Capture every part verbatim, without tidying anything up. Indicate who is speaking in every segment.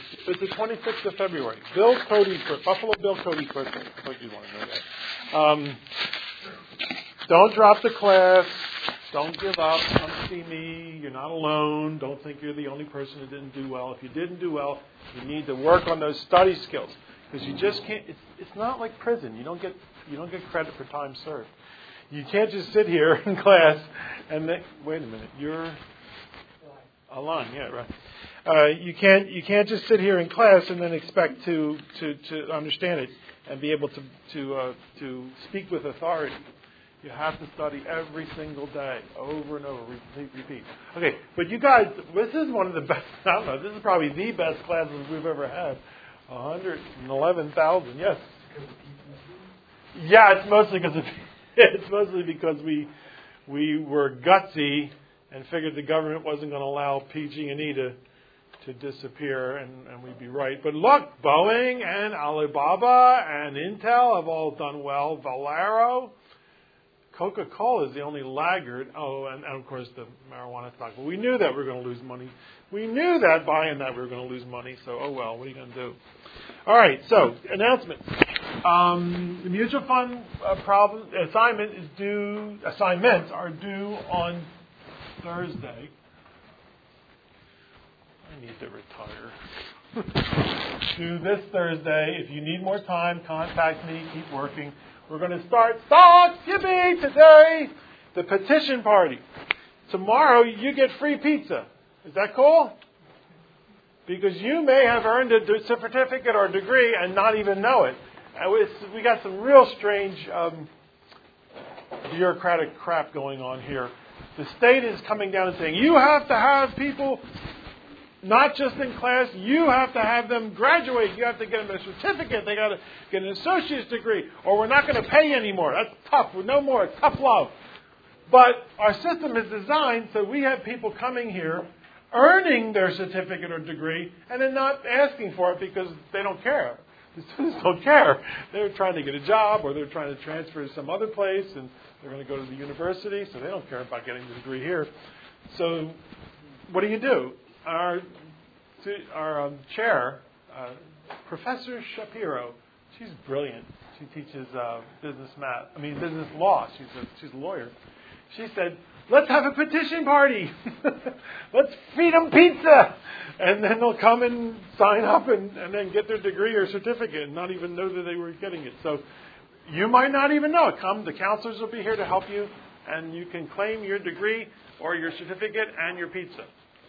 Speaker 1: It's the twenty-sixth of February. Bill Cody's birthday. Buffalo Bill Cody's birthday. I thought you'd want to know that. Um, don't drop the class. Don't give up. Come see me. You're not alone. Don't think you're the only person who didn't do well. If you didn't do well, you need to work on those study skills. Because you just can't. It's, it's not like prison. You don't get you don't get credit for time served. You can't just sit here in class and then, wait a minute. You're Alon, yeah, right. Uh, you can't you can't just sit here in class and then expect to to, to understand it and be able to to uh, to speak with authority. You have to study every single day, over and over, repeat, repeat. Okay, but you guys, this is one of the best. I don't know. This is probably the best classes we've ever had. one hundred eleven thousand, yes. Yeah, it's mostly because of, it's mostly because we we were gutsy and figured the government wasn't going to allow P G and E to to disappear, and, and we'd be right. But look, Boeing and Alibaba and Intel have all done well. Valero, Coca-Cola is the only laggard. Oh, and, and of course the marijuana stock. But we knew that we were going to lose money. We knew that buying that we were going to lose money. So, oh well, what are you going to do? All right, so announcements. Um, the mutual fund uh, problem assignment is due. Assignments are due on Thursday. I need to retire. Due this Thursday. If you need more time, contact me. Keep working. We're going to start stocks, yippee, today. The petition party. Tomorrow you get free pizza. Is that cool? Because you may have earned a certificate or a degree and not even know it. We got some real strange um, bureaucratic crap going on here. The state is coming down and saying, you have to have people not just in class, you have to have them graduate. You have to get them a certificate. They got to get an associate's degree, or we're not going to pay anymore. That's tough. No more. Tough love. But our system is designed so we have people coming here, earning their certificate or degree, and then not asking for it because they don't care. The students don't care. They're trying to get a job, or they're trying to transfer to some other place, and they're going to go to the university, so they don't care about getting the degree here. So what do you do? Our, our um, chair, uh, Professor Shapiro, she's brilliant. She teaches uh, business math. I mean, business law. She's a, she's a lawyer. She said, let's have a petition party. Let's feed them pizza. And then they'll come and sign up and, and then get their degree or certificate and not even know that they were getting it. So you might not even know. Come, the counselors will be here to help you, and you can claim your degree or your certificate and your pizza.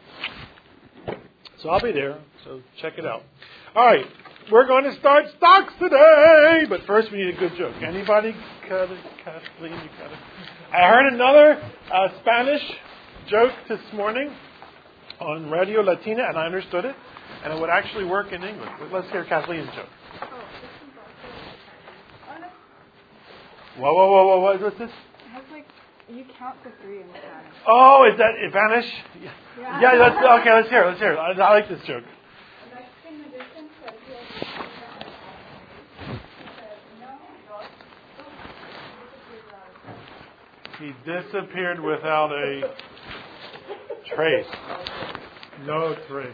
Speaker 1: So I'll be there, so check it out. All right, we're going to start stocks today, but first we need a good joke. Anybody got it? Kathleen, you got it? I heard another uh, Spanish joke this morning on Radio Latina, and I understood it, and it would actually work in English. Let's hear Kathleen's joke. Whoa, whoa, whoa, whoa, what's this?
Speaker 2: It has like, you count to three in Spanish.
Speaker 1: Oh, is that in Spanish? Yeah.
Speaker 2: Yeah.
Speaker 1: Yeah, let's, okay, let's hear it, let's hear it. I, I like this joke. He disappeared without a trace. No trace.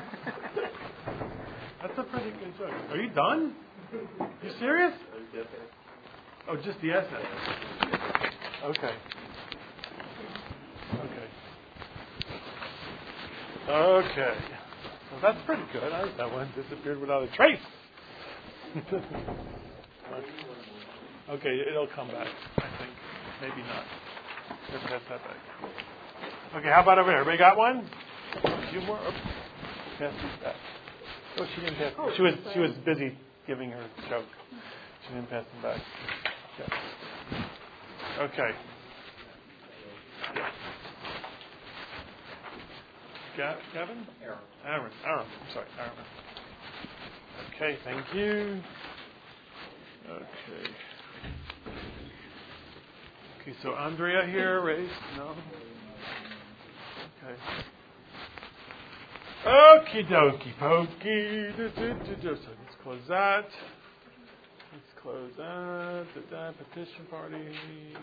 Speaker 1: That's a pretty good joke. Are you done? You serious? Oh, just the essay. Okay. Okay. Okay. Well, that's pretty good. I like that one. Disappeared without a trace. Okay, it'll come back, I think. Maybe not. Let's pass that back. Okay, how about over here? Everybody got one? A few more? Oops. Pass these back. Oh, she didn't pass. She was she was busy giving her joke. She didn't pass them back. Okay. Okay. Ga- Gavin? Aaron. Aaron. Aaron. I'm sorry, Aaron. Okay, thank you. Okay. Okay, so Andrea here, raised? No? Okay. Okie dokie pokey. Do, do, do, do. So let's close that. Let's close that. The da, petition party. Yeah.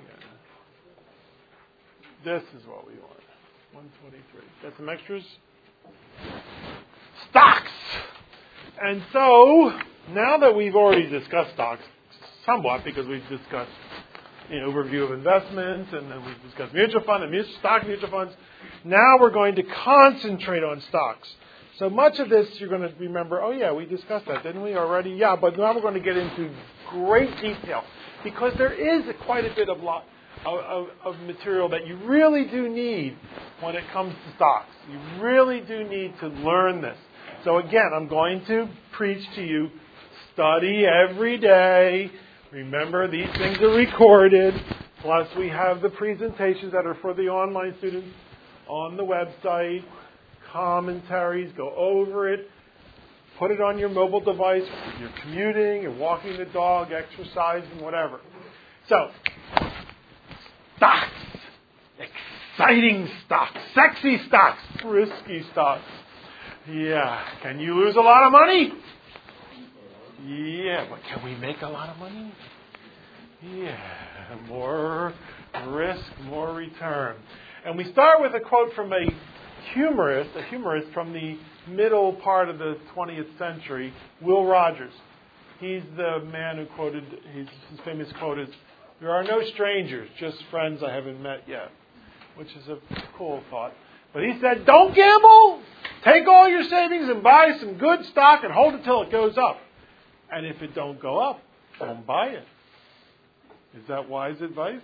Speaker 1: This is what we want. one twenty-three. Got some extras? Stocks! And so, now that we've already discussed stocks somewhat, because we've discussed an overview of investments, and then we've discussed mutual fund and mutual, stock mutual funds, now we're going to concentrate on stocks. So much of this you're going to remember, oh yeah, we discussed that, didn't we already? Yeah, but now we're going to get into great detail, because there is quite a bit of, lot, of, of, of material that you really do need when it comes to stocks. You really do need to learn this. So again, I'm going to preach to you, study every day. Remember, these things are recorded. Plus, we have the presentations that are for the online students on the website. Commentaries, go over it. Put it on your mobile device. You're commuting, you're walking the dog, exercising, whatever. So, stocks. Exciting stocks. Sexy stocks. Risky stocks. Yeah. Can you lose a lot of money? Yeah. But can we make a lot of money? Yeah. More risk, more return. And we start with a quote from a humorist, a humorist from the middle part of the twentieth century, Will Rogers. He's the man who quoted, his, his famous quote is, "There are no strangers, just friends I haven't met yet," which is a cool thought. But he said, don't gamble! Take all your savings and buy some good stock and hold it till it goes up. And if it don't go up, don't buy it. Is that wise advice?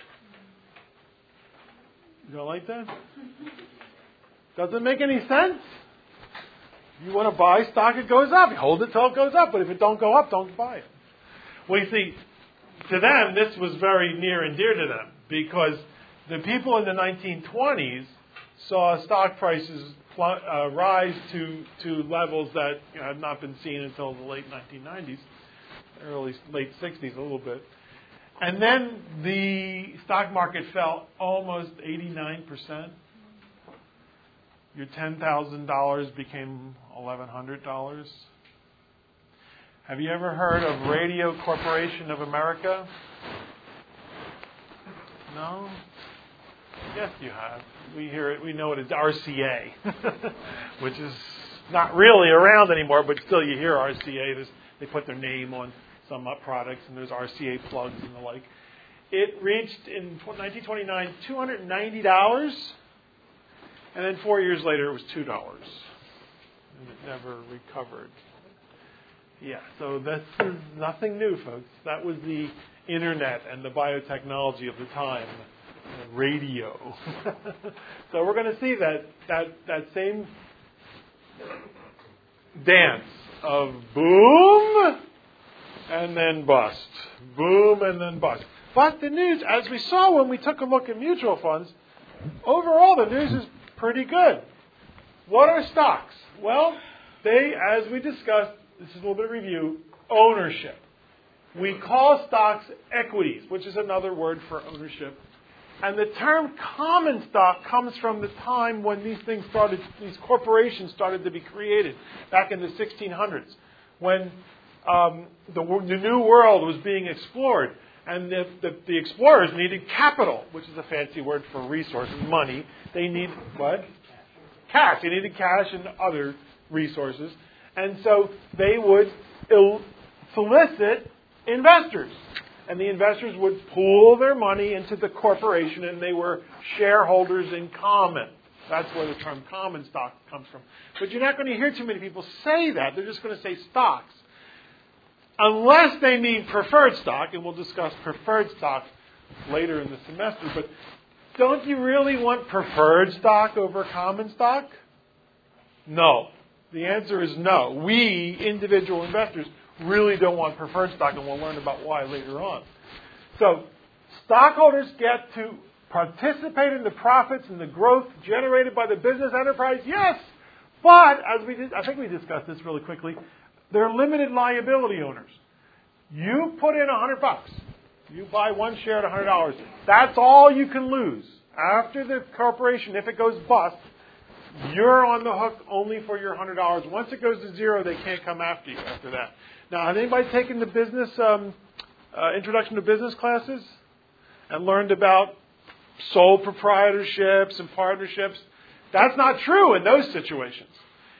Speaker 1: You don't like that? Doesn't make any sense. You want to buy stock, it goes up. You hold it till it goes up. But if it don't go up, don't buy it. Well, you see, to them, this was very near and dear to them, because the people in the nineteen twenties saw stock prices uh, rise to, to levels that you know, had not been seen until the late nineteen nineties, early late sixties a little bit. And then the stock market fell almost eighty-nine percent. Your ten thousand dollars became eleven hundred dollars. Have you ever heard of Radio Corporation of America? No? Yes, you have. We hear it. We know it as R C A, which is not really around anymore, but still you hear R C A. There's, they put their name on some products, and there's R C A plugs and the like. It reached, in nineteen twenty-nine, two hundred ninety dollars, and then four years later it was two dollars. And it never recovered. Yeah, so this is nothing new, folks. That was the internet and the biotechnology of the time. Radio. So we're going to see that, that that same dance of boom and then bust. Boom and then bust. But the news, as we saw when we took a look at mutual funds, overall the news is pretty good. What are stocks? Well, they, as we discussed, this is a little bit of review, ownership. We call stocks equities, which is another word for ownership. And the term common stock comes from the time when these things started, these corporations started to be created, back in the sixteen hundreds, when um, the, the new world was being explored. And the, the, the explorers needed capital, which is a fancy word for resources, money. They need what? Cash. They needed cash and other resources. And so they would il- solicit investors. And the investors would pool their money into the corporation, and they were shareholders in common. That's where the term common stock comes from. But you're not going to hear too many people say that. They're just going to say stocks. Unless they mean preferred stock, and we'll discuss preferred stock later in the semester. But don't you really want preferred stock over common stock? No. The answer is no. We, individual investors, really don't want preferred stock, and we'll learn about why later on. So, stockholders get to participate in the profits and the growth generated by the business enterprise, yes, but, as we did, I think we discussed this really quickly, they're limited liability owners. You put in a hundred bucks. You buy one share at a hundred dollars. That's all you can lose. After the corporation, if it goes bust, you're on the hook only for your hundred dollars. Once it goes to zero, they can't come after you after that. Now, has anybody taken the business um, uh, introduction to business classes and learned about sole proprietorships and partnerships? That's not true in those situations.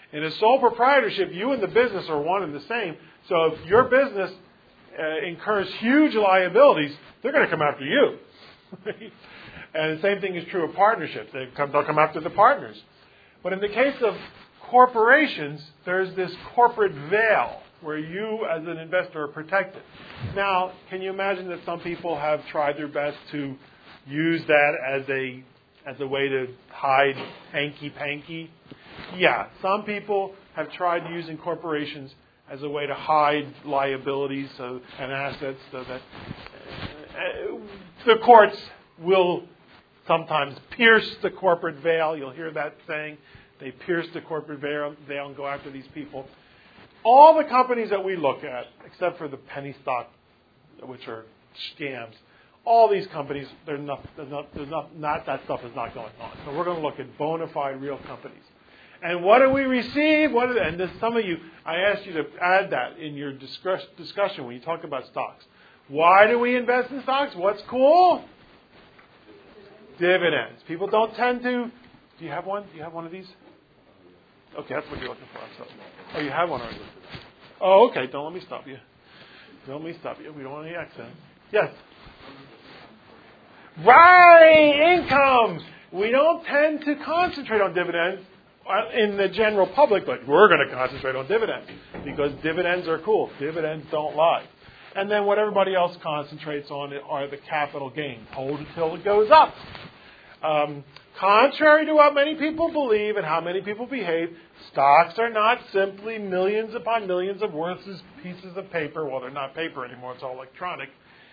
Speaker 1: In a sole proprietorship, you and the business are one and the same. So if your business uh, incurs huge liabilities, they're going to come after you. And the same thing is true of partnerships. They come, they'll come after the partners. But in the case of corporations, there's this corporate veil where you as an investor are protected. Now, can you imagine that some people have tried their best to use that as a as a way to hide hanky-panky? Yeah, some people have tried using corporations as a way to hide liabilities so, and assets so that uh, the courts will sometimes pierce the corporate veil. You'll hear that saying. They pierce the corporate veil and go after these people. All the companies that we look at, except for the penny stock, which are scams, all these companies, they're not, they're not, they're not, not that stuff is not going on. So we're going to look at bona fide real companies. And what do we receive? What are, and some of you, I asked you to add that in your discuss, discussion when you talk about stocks. Why do we invest in stocks? What's cool? Dividends. People don't tend to. Do you have one? Do you have one of these? Okay, that's what you're looking for. I'm sorry. Oh, you have one already. Oh, okay. Don't let me stop you. Don't let me stop you. We don't want any accent. Yes. Right, income. We don't tend to concentrate on dividends in the general public, but we're going to concentrate on dividends because dividends are cool. Dividends don't lie. And then what everybody else concentrates on are the capital gains. Hold until it goes up. Um, contrary to what many people believe and how many people behave, stocks are not simply millions upon millions of worthless pieces of paper. Well, they're not paper anymore. It's all electronic.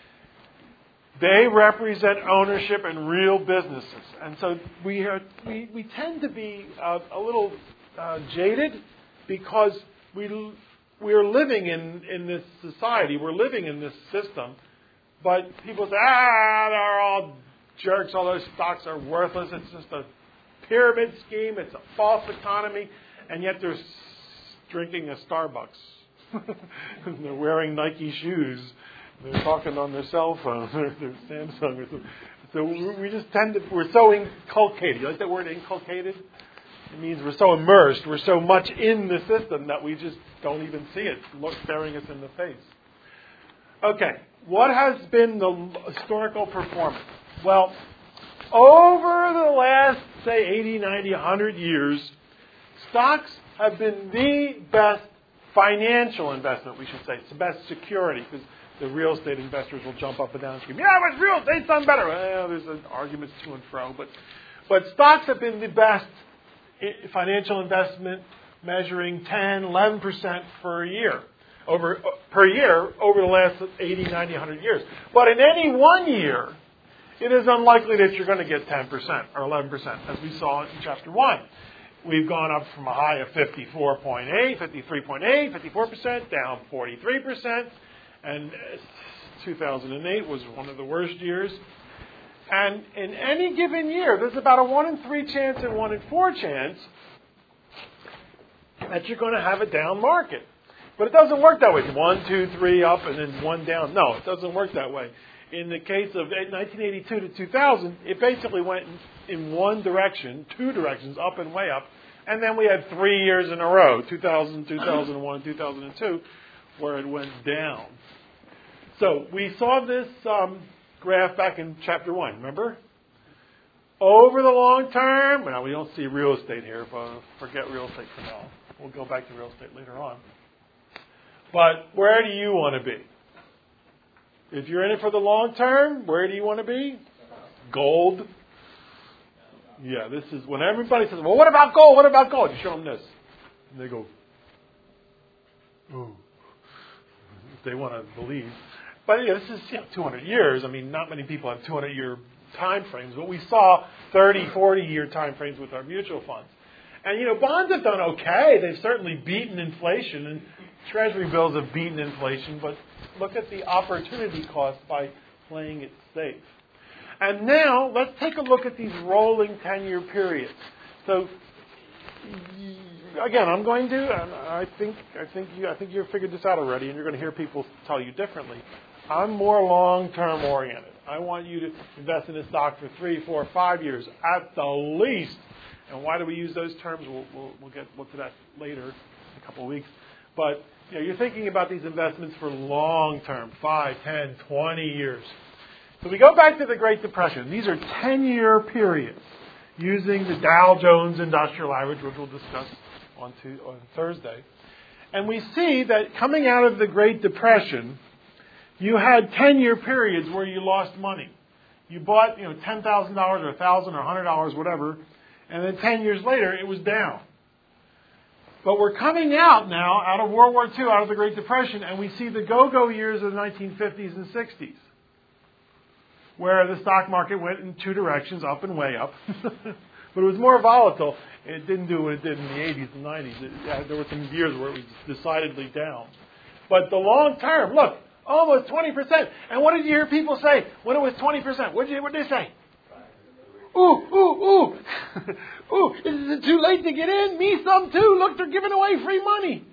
Speaker 1: They represent ownership in real businesses. And so we are, we, we tend to be uh, a little uh, jaded because we, we are living in, in this society. We're living in this system. But people say, ah, they're all jerks. All those stocks are worthless. It's just a pyramid scheme. It's a false economy. And yet they're drinking a Starbucks. They're wearing Nike shoes. They're talking on their cell phone, their, their Samsung. Or something. So we just tend to, we're so inculcated. You like that word, inculcated? It means we're so immersed, we're so much in the system that we just don't even see it look, staring us in the face. Okay, what has been the historical performance? Well, over the last, say, eighty, ninety, one hundred years, stocks have been the best financial investment, we should say. It's the best security, because the real estate investors will jump up and down and scream, yeah, but real estate's done better. Well, there's an arguments to and fro. But, but stocks have been the best financial investment, measuring ten, eleven percent for a year, over, per year over the last eighty, ninety, one hundred years. But in any one year, it is unlikely that you're going to get ten percent or eleven percent, as we saw in chapter one. We've gone up from a high of fifty-four point eight, fifty-three point eight, fifty-four percent, down forty-three percent. And two thousand eight was one of the worst years. And in any given year, there's about a one in three chance and one in four chance that you're going to have a down market. But it doesn't work that way. One, two, three up, and then one down. No, it doesn't work that way. In the case of nineteen eighty-two to two thousand, it basically went in one direction, two directions, up and way up. And then we had three years in a row, two thousand, two thousand one, two thousand two, where it went down. So we saw this um, graph back in chapter one, remember? Over the long term, now we don't see real estate here, but forget real estate for now. We'll go back to real estate later on. But where do you want to be? If you're in it for the long term, where do you want to be? Gold. Yeah, this is when everybody says, well, what about gold? What about gold? You show them this. And they go, ooh. They want to believe. But yeah, this is you know, two hundred years. I mean, not many people have two hundred year time frames, but we saw thirty, forty year time frames with our mutual funds. And, you know, bonds have done okay. They've certainly beaten inflation, and Treasury bills have beaten inflation, but look at the opportunity cost by playing it safe. And now, let's take a look at these rolling ten-year periods. So, again, I'm going to, and I think, I think you, I think you've figured this out already, and you're going to hear people tell you differently. I'm more long-term oriented. I want you to invest in a stock for three, four, five years at the least. And why do we use those terms? We'll, we'll, we'll get look to that later in a couple of weeks. But you know, you're thinking about these investments for long term, five, ten, twenty years. So we go back to the Great Depression. These are ten-year periods using the Dow Jones Industrial Average, which we'll discuss on, to, on Thursday. And we see that coming out of the Great Depression, you had ten-year periods where you lost money. You bought, you know, ten thousand dollars or one thousand dollars or one hundred dollars, whatever, and then ten years later, it was down. But we're coming out now, out of World War Two, out of the Great Depression, and we see the go-go years of the nineteen fifties and sixties, where the stock market went in two directions, up and way up. But it was more volatile. It didn't do what it did in the eighties and nineties. It, there were some years where it was decidedly down. But the long term, look, almost twenty percent. And what did you hear people say when it was twenty percent? What did what did they say? Ooh, ooh, ooh. Ooh, is it too late to get in? Me some too. Look, they're giving away free money.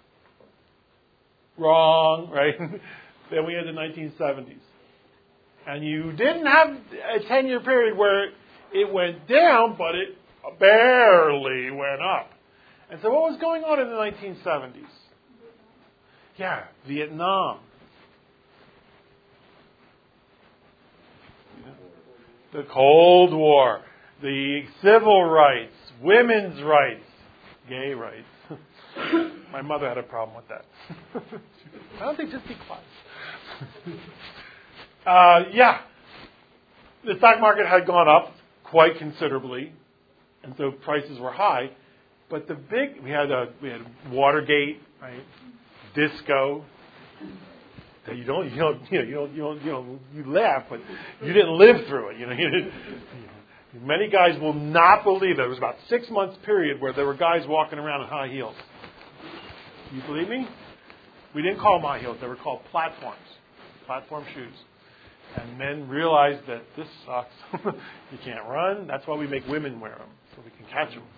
Speaker 1: Wrong, right? Then we had the nineteen seventies. And you didn't have a ten-year period where it went down, but it barely went up. And so what was going on in the nineteen seventies? Yeah, Vietnam. The Cold War, the civil rights, women's rights, gay rights. My mother had a problem with that. I don't think just be quiet. uh, yeah, the stock market had gone up quite considerably, and so prices were high. But the big we had a we had Watergate, right? Disco. You don't, you don't, you know, you don't, you don't, you know, you laugh, but you didn't live through it. You know, you didn't, many guys will not believe it. It was about a six months period where there were guys walking around in high heels. You believe me? We didn't call them high heels; they were called platforms, platform shoes. And men realized that this sucks. You can't run. That's why we make women wear them, so we can catch them.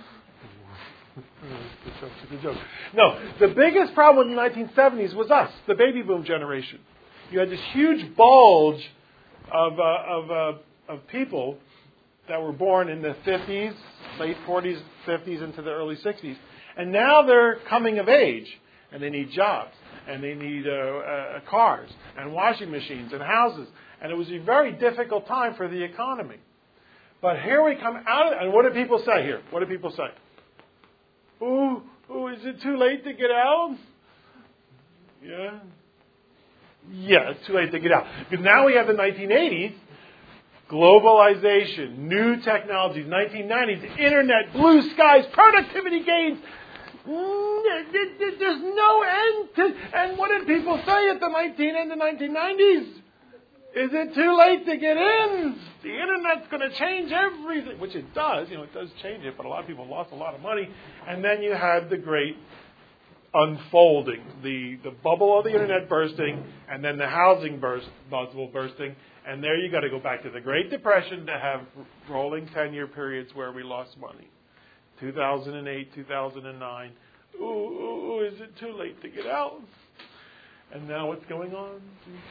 Speaker 1: It's a joke, it's a joke. No, the biggest problem in the nineteen seventies was us, the baby boom generation. You had this huge bulge of uh, of uh, of people that were born in the fifties, late forties, fifties, into the early sixties, and now they're coming of age, and they need jobs, and they need uh, uh, cars, and washing machines, and houses, and it was a very difficult time for the economy. But here we come out, of, and what do people say here? What do people say? Ooh, ooh, is it too late to get out? Yeah. Yeah, it's too late to get out. Because now we have the nineteen eighties, globalization, new technologies, nineteen nineties, internet, blue skies, productivity gains. There's no end to... And what did people say at the nineteen and the nineteen nineties? Is it too late to get in? The internet's going to change everything, which it does. You know, it does change it, but a lot of people lost a lot of money. And then you had the great unfolding, the, the bubble of the internet bursting, and then the housing burst, bubble bursting. And there you got to go back to the Great Depression to have rolling ten-year periods where we lost money. two thousand eight, two thousand nine. Ooh, ooh, ooh, is it too late to get out? And now what's going on?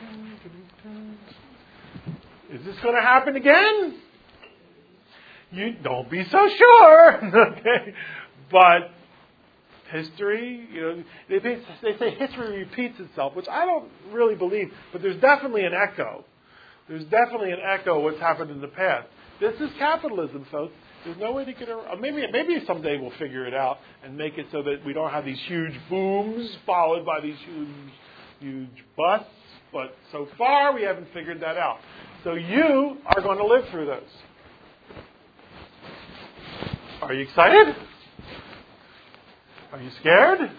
Speaker 1: Is this going to happen again? You don't be so sure. Okay, but history, you know, they, they say history repeats itself, which I don't really believe. But there's definitely an echo. There's definitely an echo of what's happened in the past. This is capitalism, folks. There's no way to get around. Maybe maybe someday we'll figure it out and make it so that we don't have these huge booms followed by these huge. huge busts, but so far we haven't figured that out. So you are going to live through those. Are you excited? Are you scared?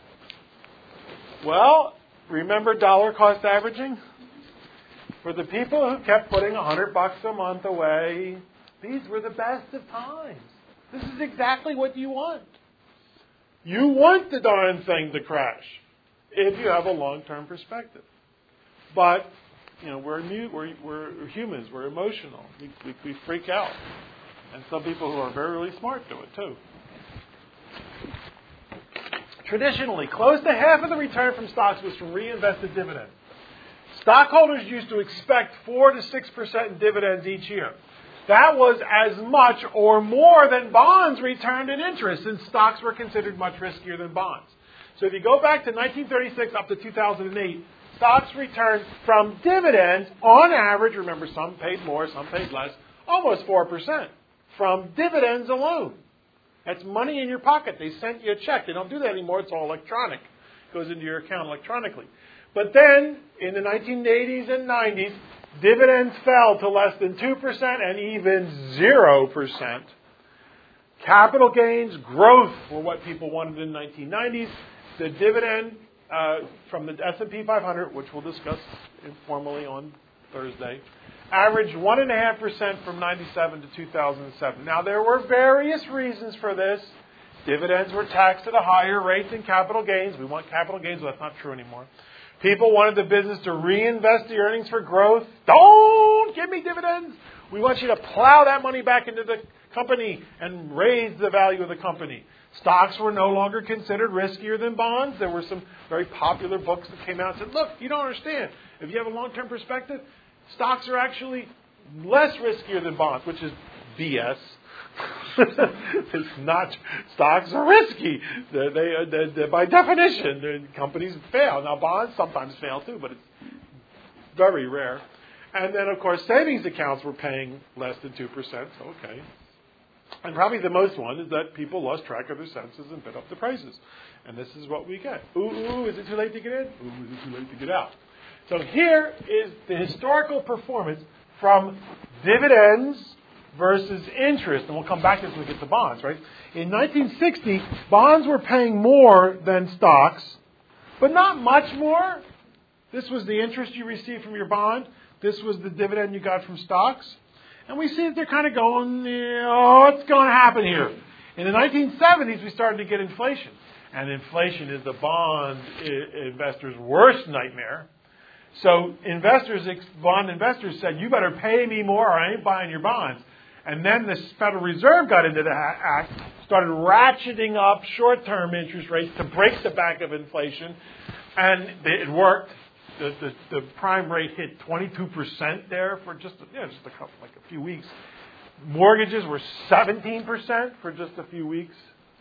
Speaker 1: Well, remember dollar cost averaging? For the people who kept putting a hundred bucks a month away, these were the best of times. This is exactly what you want. You want the darn thing to crash. If you have a long-term perspective. But, you know, we're, new, we're, we're humans. We're emotional. We, we, we freak out. And some people who are very, really smart do it, too. Traditionally, close to half of the return from stocks was from reinvested dividends. Stockholders used to expect four to six percent in dividends each year. that was as much or more than bonds returned in interest, since stocks were considered much riskier than bonds. So if you go back to nineteen thirty-six up to two thousand eight, stocks returned from dividends, on average, remember some paid more, some paid less, almost four percent from dividends alone. That's money in your pocket. They sent you a check. They don't do that anymore. It's all electronic. It goes into your account electronically. But then, in the nineteen eighties and nineties, dividends fell to less than two percent and even zero percent. Capital gains, growth were what people wanted in the nineteen nineties. The dividend uh, from the S and P five hundred, which we'll discuss informally on Thursday, averaged one point five percent from ninety-seven to two thousand seven. Now, there were various reasons for this. Dividends were taxed at a higher rate than capital gains. We want capital gains, but that's not true anymore. People wanted the business to reinvest the earnings for growth. Don't give me dividends. We want you to plow that money back into the company and raise the value of the company. Stocks were no longer considered riskier than bonds. There were some very popular books that came out and said, look, you don't understand. If you have a long-term perspective, stocks are actually less riskier than bonds, which is B S. It's not. Stocks are risky. They, they, they, they, by definition, the companies fail. Now, bonds sometimes fail too, but it's very rare. And then, of course, savings accounts were paying less than two percent. So, okay. And probably the most one is that people lost track of their senses and bid up the prices. And this is what we get. Ooh, ooh, is it too late to get in? Ooh, is it too late to get out? So here is the historical performance from dividends versus interest. And we'll come back to this when we get to bonds, right? In nineteen sixty, bonds were paying more than stocks, but not much more. This was the interest you received from your bond. This was the dividend you got from stocks. And we see that they're kind of going, oh, what's going to happen here? In the nineteen seventies, we started to get inflation. And inflation is the bond investor's worst nightmare. So investors, bond investors said, you better pay me more or I ain't buying your bonds. And then the Federal Reserve got into the act, started ratcheting up short-term interest rates to break the back of inflation. And it worked. The, the, the prime rate hit twenty-two percent there for just, you know, just a couple, like a few weeks. Mortgages were seventeen percent for just a few weeks.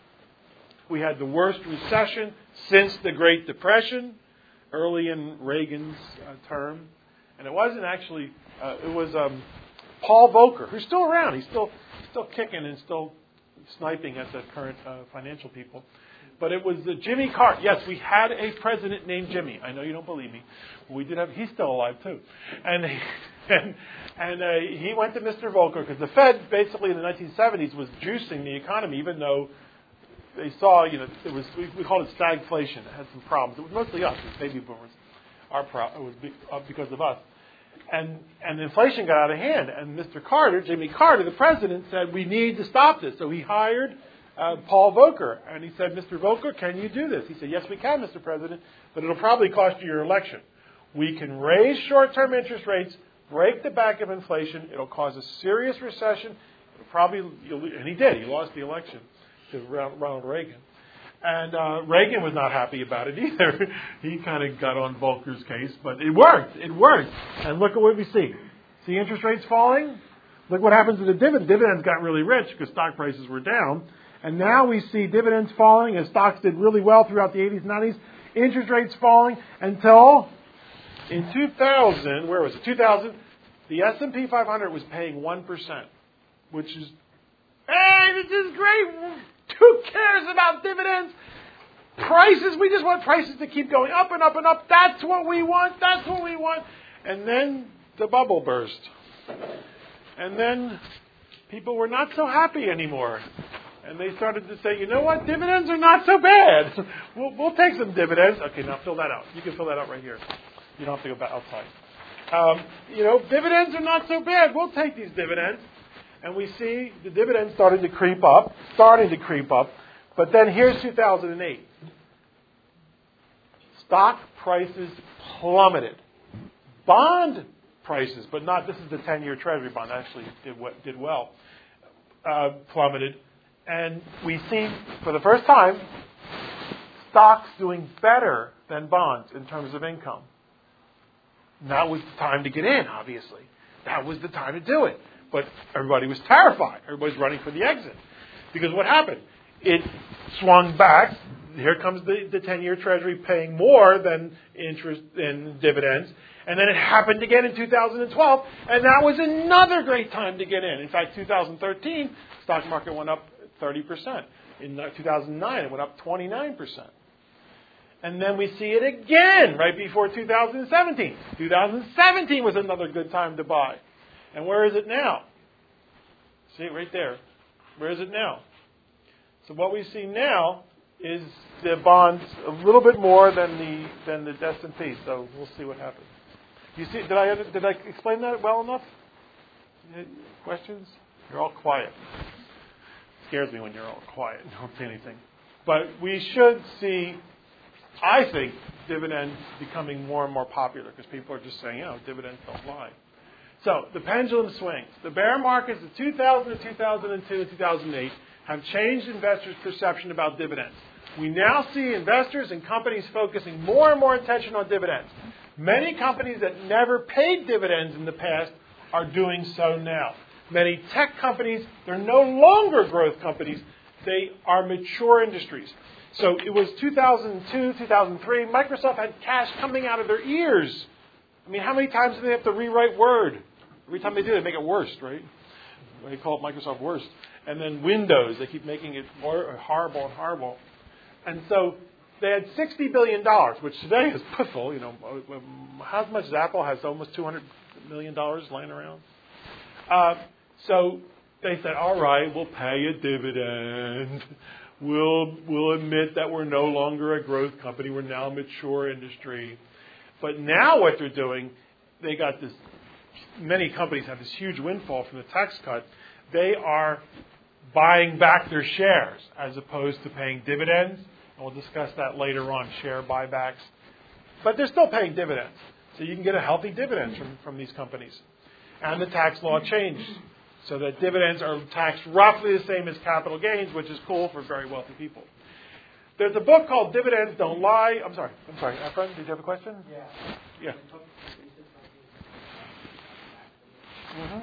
Speaker 1: We had the worst recession since the Great Depression, early in Reagan's uh, term. And it wasn't actually, uh, it was um, Paul Volcker, who's still around. He's still still kicking and still sniping at the current uh, financial people. But it was uh, Jimmy Carter. Yes, we had a president named Jimmy. I know you don't believe me, but we did have. He's still alive too, and and and uh, he went to Mister Volcker because the Fed basically in the nineteen seventies was juicing the economy, even though they saw, you know, it was we, we called it stagflation. It had some problems. It was mostly us, the baby boomers. Our pro- it was be, uh, because of us, and and inflation got out of hand. And Mister Carter, Jimmy Carter, the president, said we need to stop this. So he hired Uh, Paul Volcker, and he said, Mister Volcker, can you do this? He said, yes, we can, Mister President, but it'll probably cost you your election. We can raise short-term interest rates, break the back of inflation. It'll cause a serious recession. It'll probably, and he did. He lost the election to Ronald Reagan. And uh, Reagan was not happy about it either. He kind of got on Volcker's case, but it worked. It worked. And look at what we see. See interest rates falling? Look what happens to the dividend. Dividends got really rich because stock prices were down. And now we see dividends falling as stocks did really well throughout the eighties, nineties. Interest rates falling until in two thousand, where was it? two thousand, the S and P five hundred was paying one percent, which is, hey, this is great. Who cares about dividends? Prices, we just want prices to keep going up and up and up. That's what we want. That's what we want. And then the bubble burst. And then people were not so happy anymore. And they started to say, you know what, dividends are not so bad. We'll, we'll take some dividends. Okay, now fill that out. You can fill that out right here. You don't have to go back outside. Um, you know, dividends are not so bad. We'll take these dividends. And we see the dividends starting to creep up, starting to creep up. But then here's two thousand eight. Stock prices plummeted. Bond prices, but not, this is the ten-year Treasury bond, actually did, did well, uh, plummeted. And we see, for the first time, stocks doing better than bonds in terms of income. Now was the time to get in, obviously. That was the time to do it. but everybody was terrified. Everybody's running for the exit. Because what happened? It swung back. Here comes the, the ten-year Treasury paying more than interest in dividends. And then it happened again in two thousand twelve, and that was another great time to get in. In fact, two thousand thirteen, stock market went up thirty percent. In two thousand nine, it went up twenty-nine percent. And then we see it again right before two thousand seventeen. two thousand seventeen was another good time to buy. And where is it now? See it right there. Where is it now? So what we see now is the bonds a little bit more than the than the S and P. So we'll see what happens. You see? Did I did I explain that well enough? Any questions? You're all quiet. It scares me when you're all quiet and don't say anything. But we should see, I think, dividends becoming more and more popular because people are just saying, you know, dividends don't lie. So the pendulum swings. The bear markets of two thousand, two thousand two, and two thousand eight have changed investors' perception about dividends. We now see investors and companies focusing more and more attention on dividends. Many companies that never paid dividends in the past are doing so now. Many tech companies, they're no longer growth companies. They are mature industries. So it was two thousand two, two thousand three, Microsoft had cash coming out of their ears. I mean, how many times do they have to rewrite Word? Every time they do, they make it worse, right? They call it Microsoft Worst. And then Windows, they keep making it more horrible and horrible. And so they had sixty billion dollars, which today is piffle. You know, how much does Apple has? Almost two hundred million dollars laying around. Uh, so they said, all right, we'll pay a dividend. We'll, we'll admit that we're no longer a growth company. We're now a mature industry. But now what they're doing, they got this, many companies have this huge windfall from the tax cut. They are buying back their shares as opposed to paying dividends. And we'll discuss that later on, share buybacks. But they're still paying dividends. So you can get a healthy dividend from, from these companies. And the tax law changed so that dividends are taxed roughly the same as capital gains, which is cool for very wealthy people. There's a book called Dividends Don't Lie. I'm sorry. I'm sorry. Efren, did you have a question?
Speaker 3: Yeah.
Speaker 1: Yeah. Mm-hmm.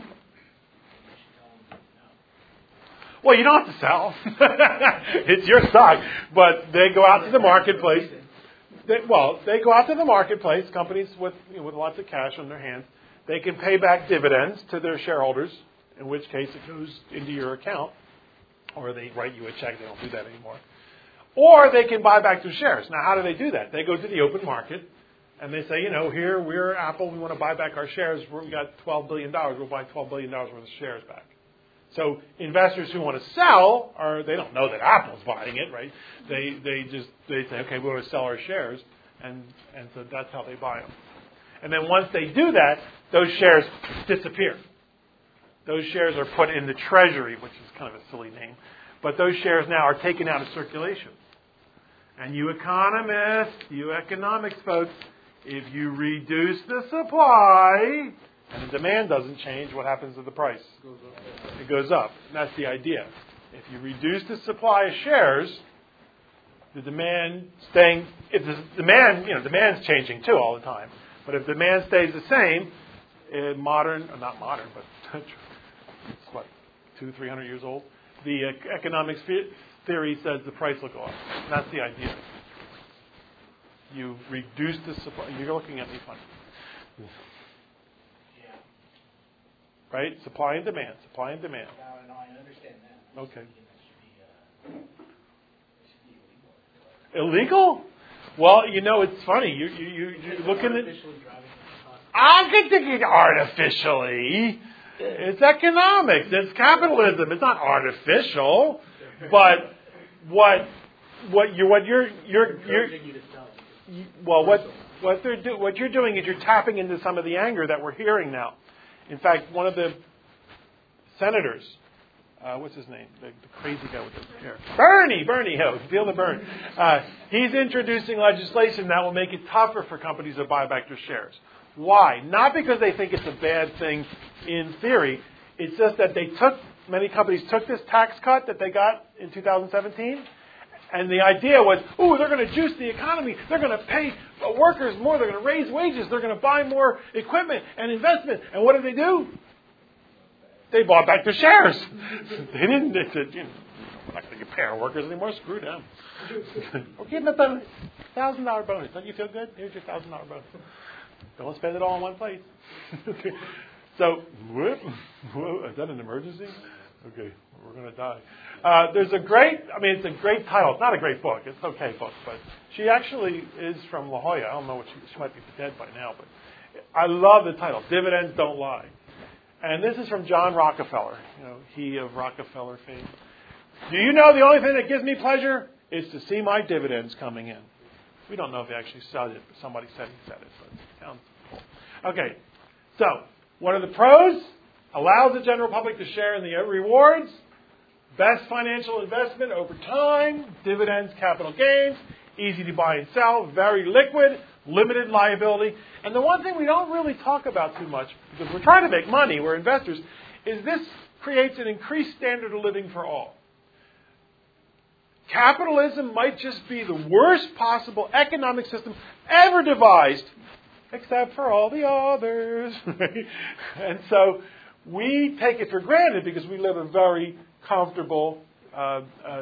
Speaker 1: Well, you don't have to sell. It's your stock. But they go out to the marketplace. They, well, they go out to the marketplace, companies with, you know, with lots of cash on their hands. They can pay back dividends to their shareholders, in which case it goes into your account. Or they write you a check. They don't do that anymore. Or they can buy back their shares. Now, how do they do that? They go to the open market, and they say, you know, here, we're Apple. We want to buy back our shares. We've got twelve billion dollars. We'll buy twelve billion dollars worth of shares back. So investors who want to sell, are they don't know that Apple's buying it, right? They they just they say, okay, we want to sell our shares, and and so that's how they buy them. And then once they do that, those shares disappear. Those shares are put in the Treasury, which is kind of a silly name, but those shares now are taken out of circulation. And you economists, you economics folks, if you reduce the supply and the demand doesn't change, what happens to the price? It goes up. It goes up. And that's the idea. If you reduce the supply of shares, the demand staying, if the demand, you know, demand's changing too all the time. But if demand stays the same, in modern, or not modern, but it's what, two, three hundred years old, the uh, economics theory says the price will go up. And that's the idea. You reduce the supply. You're looking at me funny. Right? Supply and demand. Supply and demand.
Speaker 3: No, no, I understand that.
Speaker 1: Okay.
Speaker 3: That should be, uh,
Speaker 1: Illegal? Well, you know, it's funny. You you you, you look at it. I can think it artificially. It's economics. It's capitalism. It's not artificial. But what what you what you're you're you're well what what they're do what you're doing is you're tapping into some of the anger that we're hearing now. In fact, one of the senators, uh, what's his name? The, the crazy guy with the hair. Bernie, Bernie Hill, feel the burn. Uh, he's introducing legislation that will make it tougher for companies to buy back their shares. Why? Not because they think it's a bad thing in theory. It's just that they took, many companies took this tax cut that they got in two thousand seventeen, and the idea was, ooh, they're going to juice the economy. They're going to pay workers more. They're going to raise wages. They're going to buy more equipment and investment. And what did they do? They bought back their shares. They didn't. They said, you know, we're not going to get payroll workers anymore. Screw them. We're giving them a thousand dollar bonus. Don't you feel good? Here's your thousand dollar bonus. Don't spend it all in one place. So, whoop, whoop, is that an emergency? Okay, we're going to die. Uh, there's a great, I mean, it's a great title. It's not a great book. It's an okay book, but she actually is from La Jolla. I don't know what she, she might be dead by now, but I love the title, Dividends Don't Lie. And this is from John Rockefeller, you know, he of Rockefeller fame. Do you know the only thing that gives me pleasure is to see my dividends coming in? We don't know if he actually said it, but somebody said he said it, so it sounds cool. Okay, so what are the pros? Allows the general public to share in the rewards. Best financial investment over time. Dividends, capital gains. Easy to buy and sell. Very liquid. Limited liability. And the one thing we don't really talk about too much, because we're trying to make money, we're investors, is this creates an increased standard of living for all. Capitalism might just be the worst possible economic system ever devised, except for all the others. And so we take it for granted because we live a very comfortable uh, uh,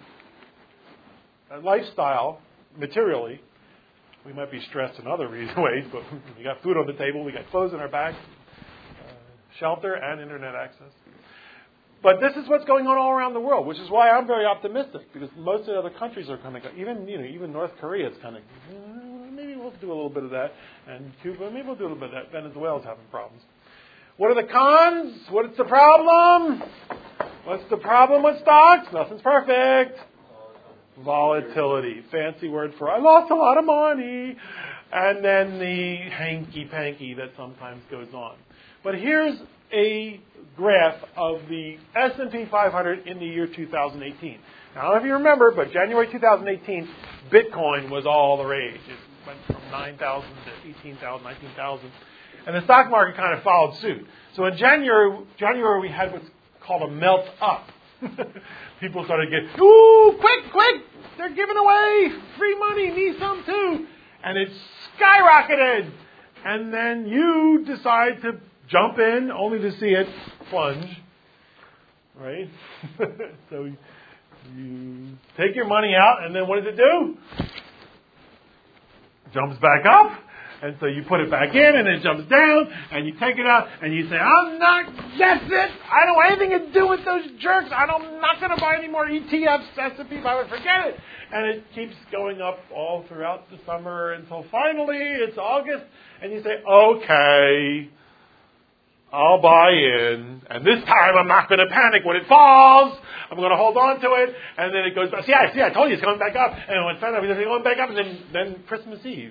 Speaker 1: uh, lifestyle materially. We might be stressed in other ways, but we got food on the table, we got clothes on our backs, uh, shelter, and internet access. But this is what's going on all around the world, which is why I'm very optimistic, because most of the other countries are kind of, even you know, even North Korea is kind of, maybe we'll do a little bit of that, and Cuba, maybe we'll do a little bit of that. Venezuela's having problems. What are the cons? What's the problem? What's the problem with stocks? Nothing's perfect. Volatility. Fancy word for I lost a lot of money. And then the hanky-panky that sometimes goes on. But here's a graph of the S and P five hundred in the year two thousand eighteen. Now, I don't know if you remember, but January two thousand eighteen, Bitcoin was all the rage. It went from nine thousand to eighteen thousand, nineteen thousand. And the stock market kind of followed suit. So in January, January we had what's called a melt up. People started getting, ooh, quick, quick, they're giving away free money, me some too. And it skyrocketed. And then you decide to jump in only to see it plunge. Right? So you take your money out, and then what does it do? Jumps back up. And so you put it back in, and it jumps down, and you take it out, and you say, I'm not, that's it. I don't want anything to do with those jerks. I don't, I'm not going to buy any more E T Fs, S and P five hundred, forget it. And it keeps going up all throughout the summer until finally it's August, and you say, okay, I'll buy in. And this time I'm not going to panic when it falls. I'm going to hold on to it, and then it goes back. See, I, see, I told you it's going back up. And when Santa, it's going back up, and then, then Christmas Eve.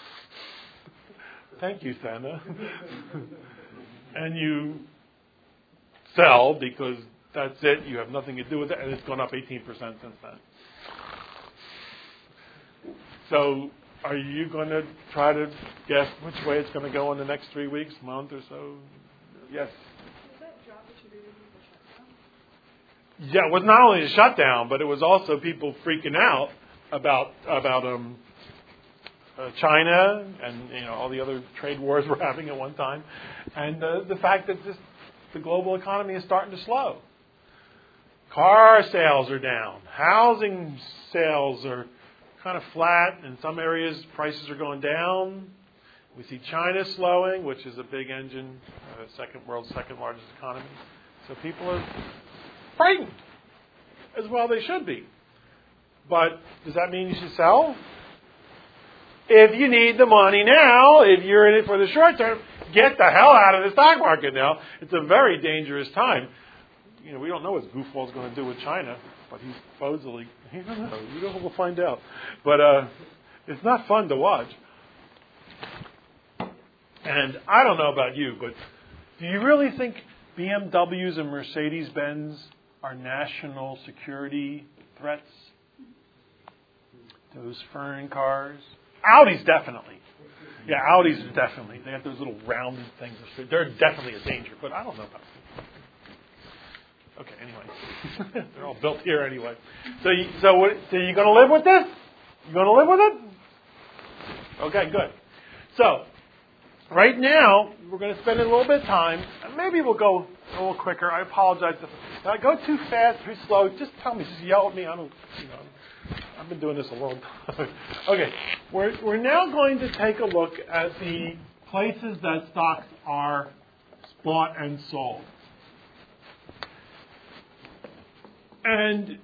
Speaker 1: Thank you, Santa. And you sell because that's it. You have nothing to do with it, and it's gone up eighteen percent since then. So are you going to try to guess which way it's going to go in the next three weeks, month or so? Yes?
Speaker 2: Was that job attributed to the shutdown?
Speaker 1: Yeah, it was not only a shutdown, but it was also people freaking out about about um, uh, China and you know all the other trade wars we're having at one time, and uh, the fact that this, the global economy is starting to slow. Car sales are down. Housing sales are kind of flat. In some areas, prices are going down. We see China slowing, which is a big engine, uh, second world's second largest economy. So people are frightened, as well they should be. But does that mean you should sell? If you need the money now, if you're in it for the short term, get the hell out of the stock market now. It's a very dangerous time. You know, we don't know what goofball's going to do with China, but he's supposedly, I don't know, we don't, we'll find out. But uh, it's not fun to watch. And I don't know about you, but do you really think B M Ws and Mercedes-Benz are national security threats? Those foreign cars? Audis definitely. Yeah, Audis definitely. They have those little rounded things. They're definitely a danger, but I don't know about them. Okay, anyway. They're all built here anyway. So you, so what, so you going to live with this? You going to live with it? Okay, good. So, right now, we're going to spend a little bit of time, and maybe we'll go a little quicker. I apologize if if I go too fast, too slow. Just tell me, just yell at me. I don't, you know, I've been doing this a long time. Okay, we're we're now going to take a look at the places that stocks are bought and sold, and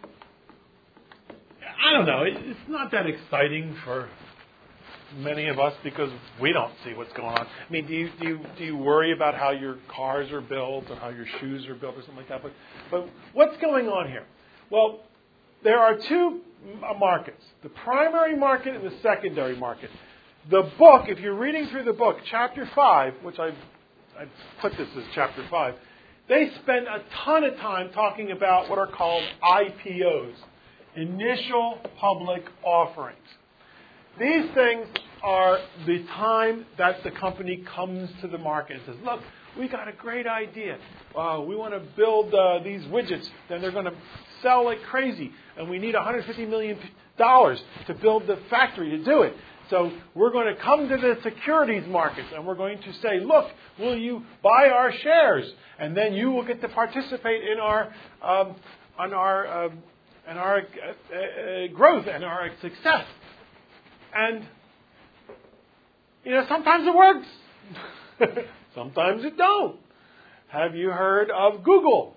Speaker 1: I don't know. It, it's not that exciting for many of us because we don't see what's going on. I mean, do you do you do you worry about how your cars are built or how your shoes are built or something like that? But but what's going on here? Well, there are two markets: the primary market and the secondary market. The book, if you're reading through the book, chapter five, which I I put this as chapter five, they spend a ton of time talking about what are called I P Os, initial public offerings. These things are the time that the company comes to the market and says, look, we got a great idea. Uh, we want to build uh, these widgets. Then they're going to sell like crazy. And we need one hundred fifty million dollars to build the factory to do it. So we're going to come to the securities markets and we're going to say, look, will you buy our shares? And then you will get to participate in our, um, on our, um, in our uh, uh, growth and our success. And, you know, sometimes it works. Sometimes it don't. Have you heard of Google?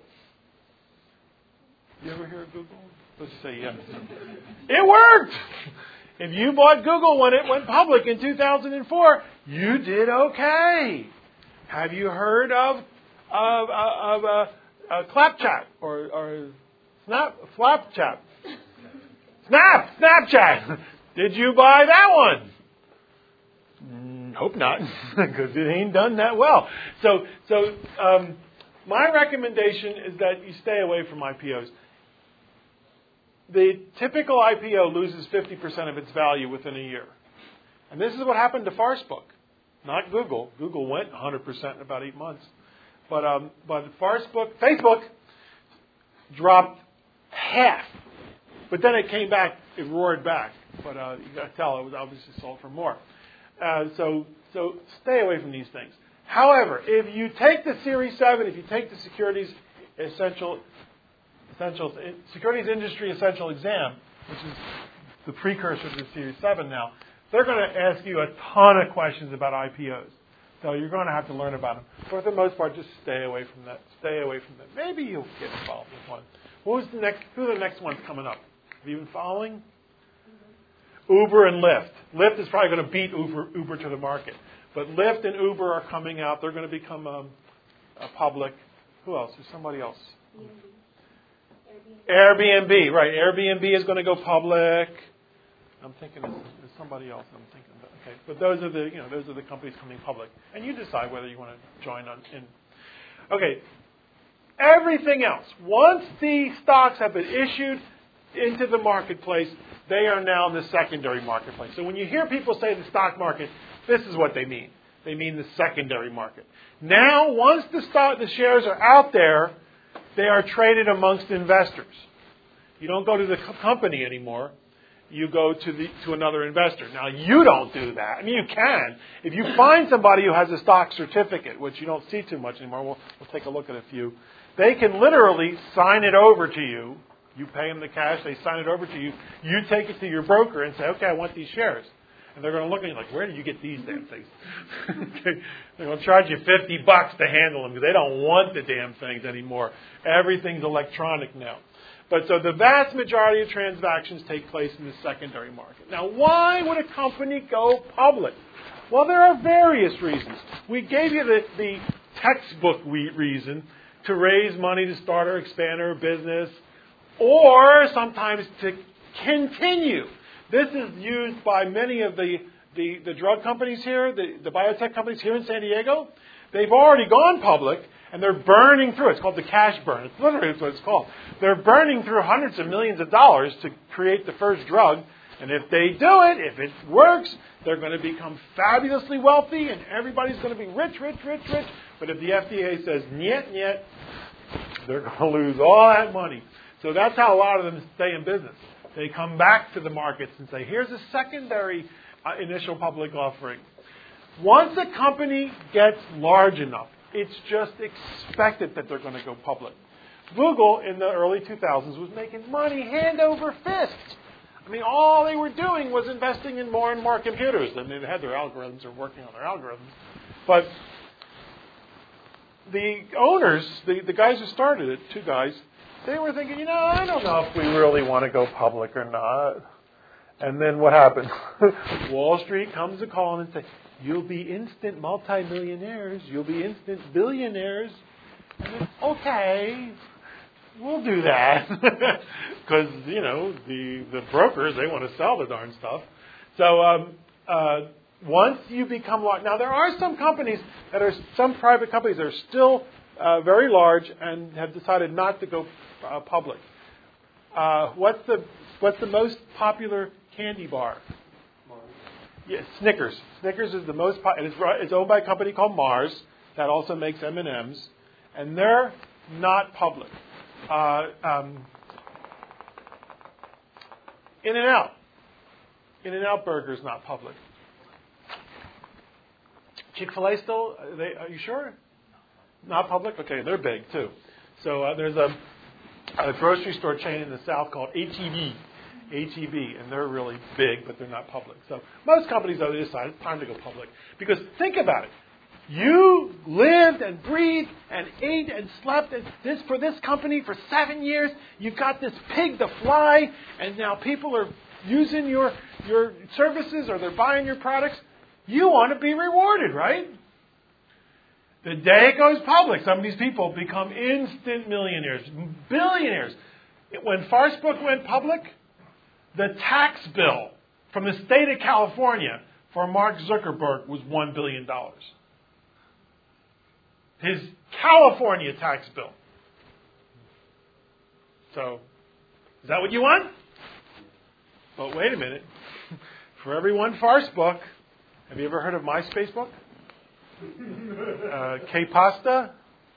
Speaker 1: You ever hear of Google? Let's say yes. It worked. If you bought Google when it went public in two thousand four, you did okay. Have you heard of of, of uh, uh, Clapchat or, or Snap Flapchat? Snap Snapchat. Did you buy that one? Mm, hope not, because it ain't done that well. So, so um, my recommendation is that you stay away from I P Os. The typical I P O loses fifty percent of its value within a year. And this is what happened to Facebook, not Google. Google went one hundred percent in about eight months. But, um, but Facebook, Facebook dropped half. But then it came back, it roared back. But uh, you got to tell, it was obviously sold for more. Uh, so, so stay away from these things. However, if you take the Series seven, if you take the Securities Essential, Essential Securities Industry Essential Exam, which is the precursor to the Series seven now, they're going to ask you a ton of questions about I P Os. So you're going to have to learn about them. But for the most part, just stay away from that. Stay away from that. Maybe you'll get involved with one. Who's the next? Who are the next ones coming up? Have you been following? Uber and Lyft. Lyft is probably going to beat Uber, Uber to the market. But Lyft and Uber are coming out. They're going to become um, a public. Who else? There's somebody else. Airbnb. Airbnb, right. Airbnb is going to go public. I'm thinking there's, there's somebody else I'm thinking about. Okay. But those are the, you know, those are the companies coming public. And you decide whether you want to join on in. Okay. Everything else. Once the stocks have been issued into the marketplace, they are now in the secondary marketplace. So when you hear people say the stock market, this is what they mean. They mean the secondary market. Now, once the stock, the shares are out there, they are traded amongst investors. You don't go to the co- company anymore. You go to the to another investor. Now, you don't do that. I mean, you can. If you find somebody who has a stock certificate, which you don't see too much anymore, we'll, we'll take a look at a few. They can literally sign it over to you. You pay them the cash, they sign it over to you. You take it to your broker and say, okay, I want these shares. And they're going to look at you like, where did you get these damn things? They're going to charge you fifty bucks to handle them because they don't want the damn things anymore. Everything's electronic now. But so the vast majority of transactions take place in the secondary market. Now, why would a company go public? Well, there are various reasons. We gave you the, the textbook reason to raise money to start or expand our business, or sometimes to continue. This is used by many of the, the, the drug companies here, the, the biotech companies here in San Diego. They've already gone public, and they're burning through. It's called the cash burn. It's literally what it's called. They're burning through hundreds of millions of dollars to create the first drug. And if they do it, if it works, they're going to become fabulously wealthy, and everybody's going to be rich, rich, rich, rich. But if the F D A says, niet, niet, they're going to lose all that money. So that's how a lot of them stay in business. They come back to the markets and say, here's a secondary uh, initial public offering. Once a company gets large enough, it's just expected that they're going to go public. Google in the early two thousands was making money hand over fist. I mean, all they were doing was investing in more and more computers. I mean, they had their algorithms or working on their algorithms. But the owners, the, the guys who started it, two guys, they were thinking, you know, I don't know if we really want to go public or not. And then what happened? Wall Street comes a call and says, you'll be instant multimillionaires. You'll be instant billionaires. And then, okay, we'll do that. Because, you know, the, the brokers, they want to sell the darn stuff. So um, uh, once you become large, now there are some companies that are, some private companies that are still uh, very large and have decided not to go uh, public. Uh, what's the what's the most popular candy bar? Mars. Yeah, Snickers. Snickers is the most popular. It's, it's owned by a company called Mars that also makes M and M's, and they're not public. Uh, um, In-N-Out. In-N-Out Burger is not public. Chick-fil-A still? Are, they, are you sure? Not public? Okay, they're big too. So uh, there's a, a grocery store chain in the South called H E B. H E B, and they're really big, but they're not public. So most companies, though, they decide it's time to go public. Because think about it. You lived and breathed and ate and slept and this for this company for seven years. You've got this pig to fly, and now people are using your your services or they're buying your products. You want to be rewarded, right? The day it goes public, some of these people become instant millionaires, billionaires. When Farcebook went public, the tax bill from the state of California for Mark Zuckerberg was one billion dollars. His California tax bill. So, is that what you want? But wait a minute. For every one Farcebook, have you ever heard of MySpacebook? Uh, K-Pasta?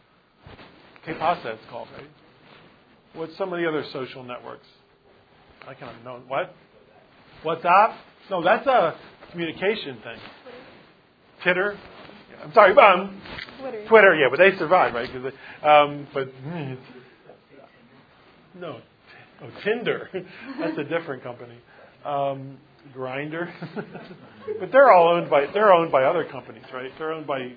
Speaker 1: K-Pasta it's called, right? What's some of the other social networks? I can't know. What? WhatsApp? No, that's a communication thing. Twitter? I'm sorry, um,
Speaker 2: Twitter.
Speaker 1: Twitter, yeah, but they survived, right? Cause they, um, but mm, no, oh, Tinder. That's a different company. Um, Grindr, but they're all owned by they're owned by other companies, right? They're owned by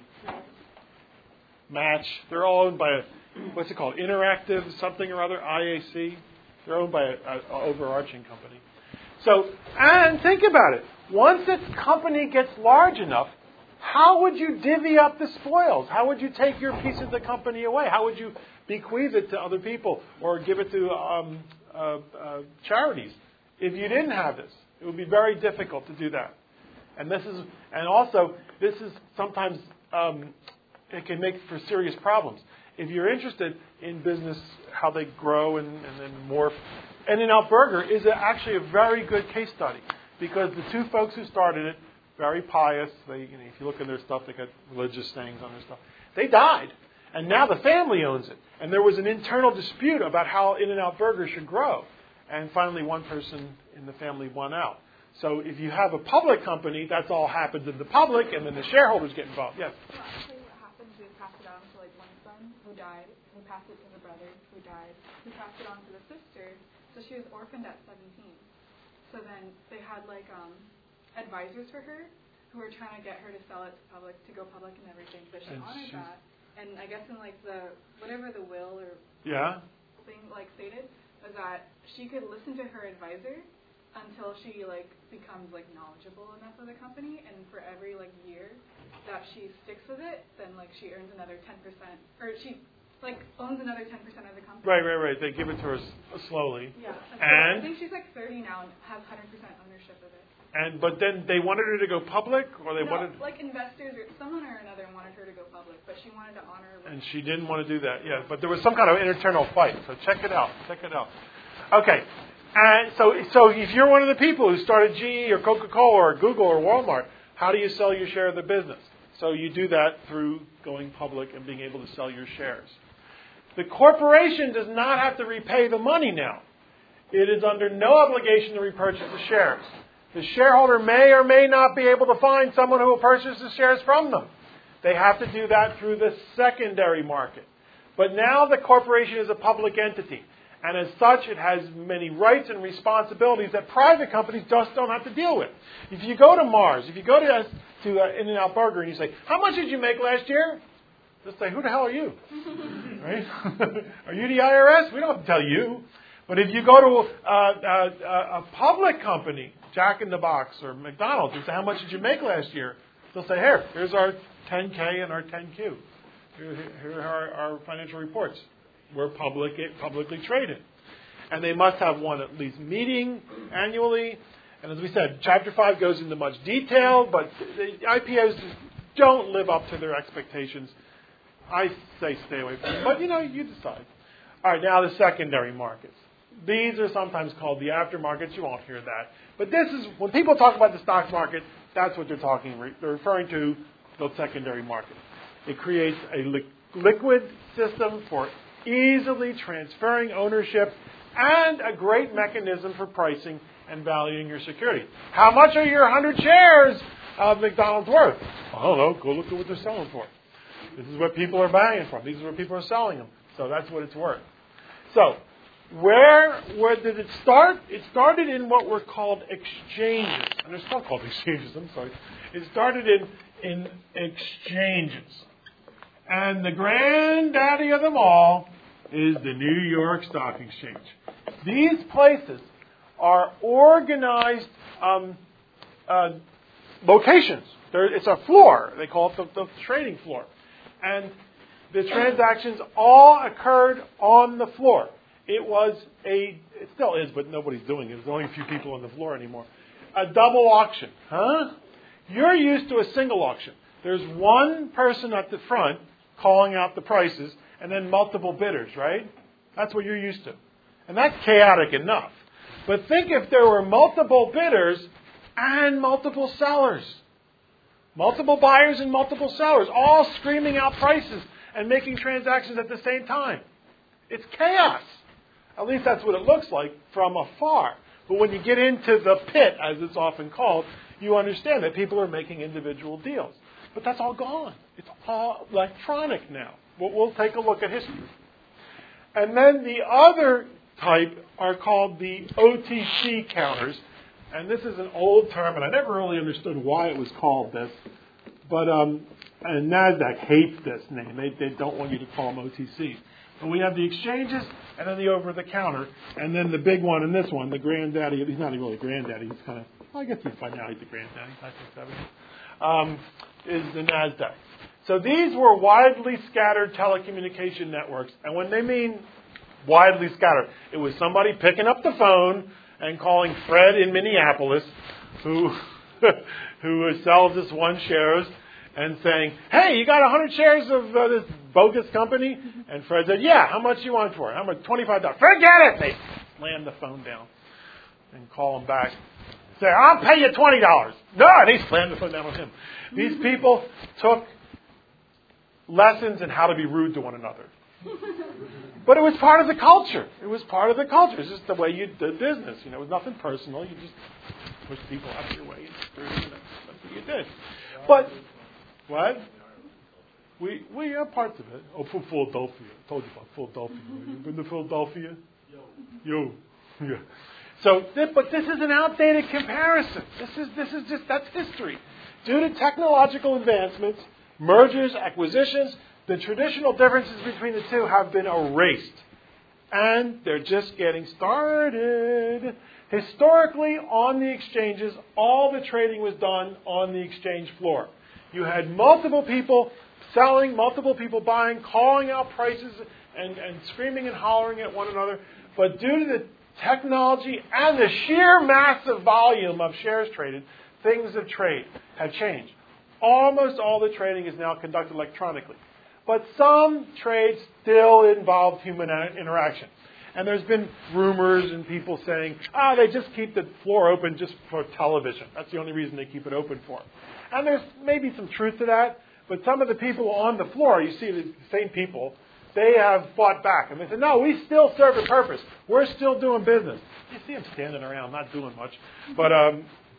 Speaker 1: Match. They're all owned by a, what's it called? Interactive something or other, I A C. They're owned by an overarching company. So, and think about it. Once a company gets large enough, how would you divvy up the spoils? How would you take your piece of the company away? How would you bequeath it to other people or give it to um, uh, uh, charities if you didn't have this? It would be very difficult to do that. And this is, and also, this is sometimes um, it can make for serious problems. If you're interested in business, how they grow and, and then morph, In-N-Out Burger is a, actually a very good case study because the two folks who started it, very pious. They, you know, if you look at their stuff, they got religious sayings on their stuff. They died, and now the family owns it. And there was an internal dispute about how In-N-Out Burger should grow. And finally, one person in the family won out. So if you have a public company, that's all happens in the public, and then the shareholders get involved. Yes.
Speaker 2: Well, actually, what happens is pass it on to like one son who died, who passed it to the brother who died, who passed it on to the sister. So she was orphaned at seventeen. So then they had like um, advisors for her who were trying to get her to sell it to public, to go public and everything. But she
Speaker 1: And
Speaker 2: honored
Speaker 1: she-
Speaker 2: that. And I guess in like the whatever the will or
Speaker 1: Yeah.
Speaker 2: thing like stated was that she could listen to her advisor until she like becomes like knowledgeable enough of the company, and for every like year that she sticks with it, then like she earns another ten percent, or she like owns another ten percent of the company.
Speaker 1: Right, right, right. They give it to her s- slowly.
Speaker 2: Yeah. And, so
Speaker 1: And?
Speaker 2: I think she's like thirty now and has one hundred percent ownership of it.
Speaker 1: And but then they wanted her to go public, or they
Speaker 2: no,
Speaker 1: wanted,
Speaker 2: like investors or someone or another wanted her to go public, but she wanted to honor. Like,
Speaker 1: and she didn't want to do that. Yeah, but there was some kind of internal fight. So check it out. Check it out. Okay. And so, so if you're one of the people who started G E or Coca-Cola or Google or Walmart, how do you sell your share of the business? So you do that through going public and being able to sell your shares. The corporation does not have to repay the money now. It is under no obligation to repurchase the shares. The shareholder may or may not be able to find someone who will purchase the shares from them. They have to do that through the secondary market. But now the corporation is a public entity. And as such, it has many rights and responsibilities that private companies just don't have to deal with. If you go to Mars, if you go to, to uh, In-N-Out Burger and you say, how much did you make last year? They'll say, who the hell are you? Right? Are you the I R S? We don't have to tell you. But if you go to uh, uh, a public company, Jack in the Box or McDonald's, and say, how much did you make last year? They'll say, here, here's our ten K and our ten Q. Here, here are our, our financial reports. We're public, publicly traded. And they must have one at least meeting annually. And as we said, Chapter five goes into much detail, but the I P Os don't live up to their expectations. I say stay away from them, but you know, you decide. All right, now the secondary markets. These are sometimes called the aftermarkets. You won't hear that. But this is, when people talk about the stock market, that's what they're talking, they're referring to the secondary market. It creates a li- liquid system for easily transferring ownership and a great mechanism for pricing and valuing your security. How much are your one hundred shares of McDonald's worth? I don't know. Go look at what they're selling for. This is what people are buying from. These are what people are selling them. So that's what it's worth. So where where did it start? It started in what were called exchanges. And they're still called exchanges. I'm sorry. It started in, in exchanges. And the granddaddy of them all is the New York Stock Exchange. These places are organized um, uh, locations. There, it's a floor. They call it the, the trading floor. And the transactions all occurred on the floor. It was a, it still is, but nobody's doing it. There's only a few people on the floor anymore. A double auction. Huh? You're used to a single auction. There's one person at the front calling out the prices, and then multiple bidders, right? That's what you're used to. And that's chaotic enough. But think if there were multiple bidders and multiple sellers. Multiple buyers and multiple sellers, all screaming out prices and making transactions at the same time. It's chaos. At least that's what it looks like from afar. But when you get into the pit, as it's often called, you understand that people are making individual deals. But that's all gone. It's all electronic now. But we'll take a look at history. And then the other type are called the O T C counters. And this is an old term, and I never really understood why it was called this. But um, and NASDAQ hates this name. They, they don't want you to call them O T Cs. But we have the exchanges, and then the over-the-counter, and then the big one and this one, the granddaddy. He's not even really granddaddy. He's kind of, well, I guess he's by now he's the granddaddy, nineteen seventy, um, is the NASDAQ. So these were widely scattered telecommunication networks. And when they mean widely scattered, it was somebody picking up the phone and calling Fred in Minneapolis, who who sells us one shares, and saying, hey, you got one hundred shares of uh, this bogus company? And Fred said, yeah, how much you want for it? How much? twenty-five dollars. Forget it! They slam the phone down and call him back. Say, I'll pay you twenty dollars. No, they slammed the phone down on him. These people took lessons in how to be rude to one another. But it was part of the culture. It was part of the culture. It's just the way you did business. You know, it was nothing personal. You just push people out of your way. That's what you did. But, what? We we have parts of it. Oh, from Philadelphia. I told you about Philadelphia. You been to Philadelphia? Yo. Yeah. So, this, but this is an outdated comparison. This is this is just, that's history. Due to technological advancements, mergers, acquisitions, the traditional differences between the two have been erased. And they're just getting started. Historically, on the exchanges, all the trading was done on the exchange floor. You had multiple people selling, multiple people buying, calling out prices and, and screaming and hollering at one another. But due to the technology and the sheer massive volume of shares traded, things of trade have changed. Almost all the trading is now conducted electronically. But some trades still involve human interaction. And there's been rumors and people saying, ah, they just keep the floor open just for television. That's the only reason they keep it open for. And there's maybe some truth to that. But some of the people on the floor, you see the same people, they have fought back. And they said, no, we still serve a purpose. We're still doing business. You see them standing around, not doing much. But um,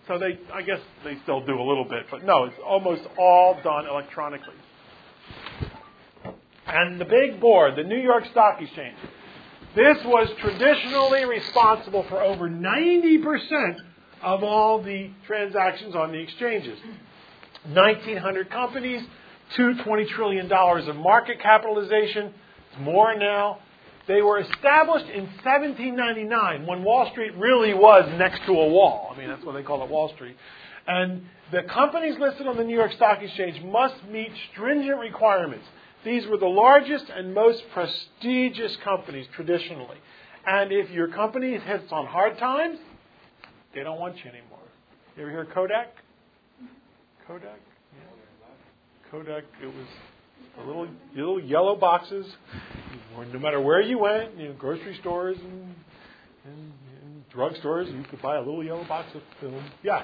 Speaker 1: So they, I guess they still do a little bit, but no, it's almost all done electronically. And the big board, the New York Stock Exchange, this was traditionally responsible for over ninety percent of all the transactions on the exchanges. nineteen hundred companies, two hundred twenty trillion dollars of market capitalization. It's more now. They were established in seventeen ninety-nine when Wall Street really was next to a wall. I mean, that's what they call it, Wall Street. And the companies listed on the New York Stock Exchange must meet stringent requirements. These were the largest and most prestigious companies traditionally. And if your company hits on hard times, they don't want you anymore. You ever hear of Kodak? Kodak? Yeah. Kodak, it was the little, little yellow boxes. No matter where you went, you know, grocery stores and, and, and drug stores, you could buy a little yellow box of film. Yeah.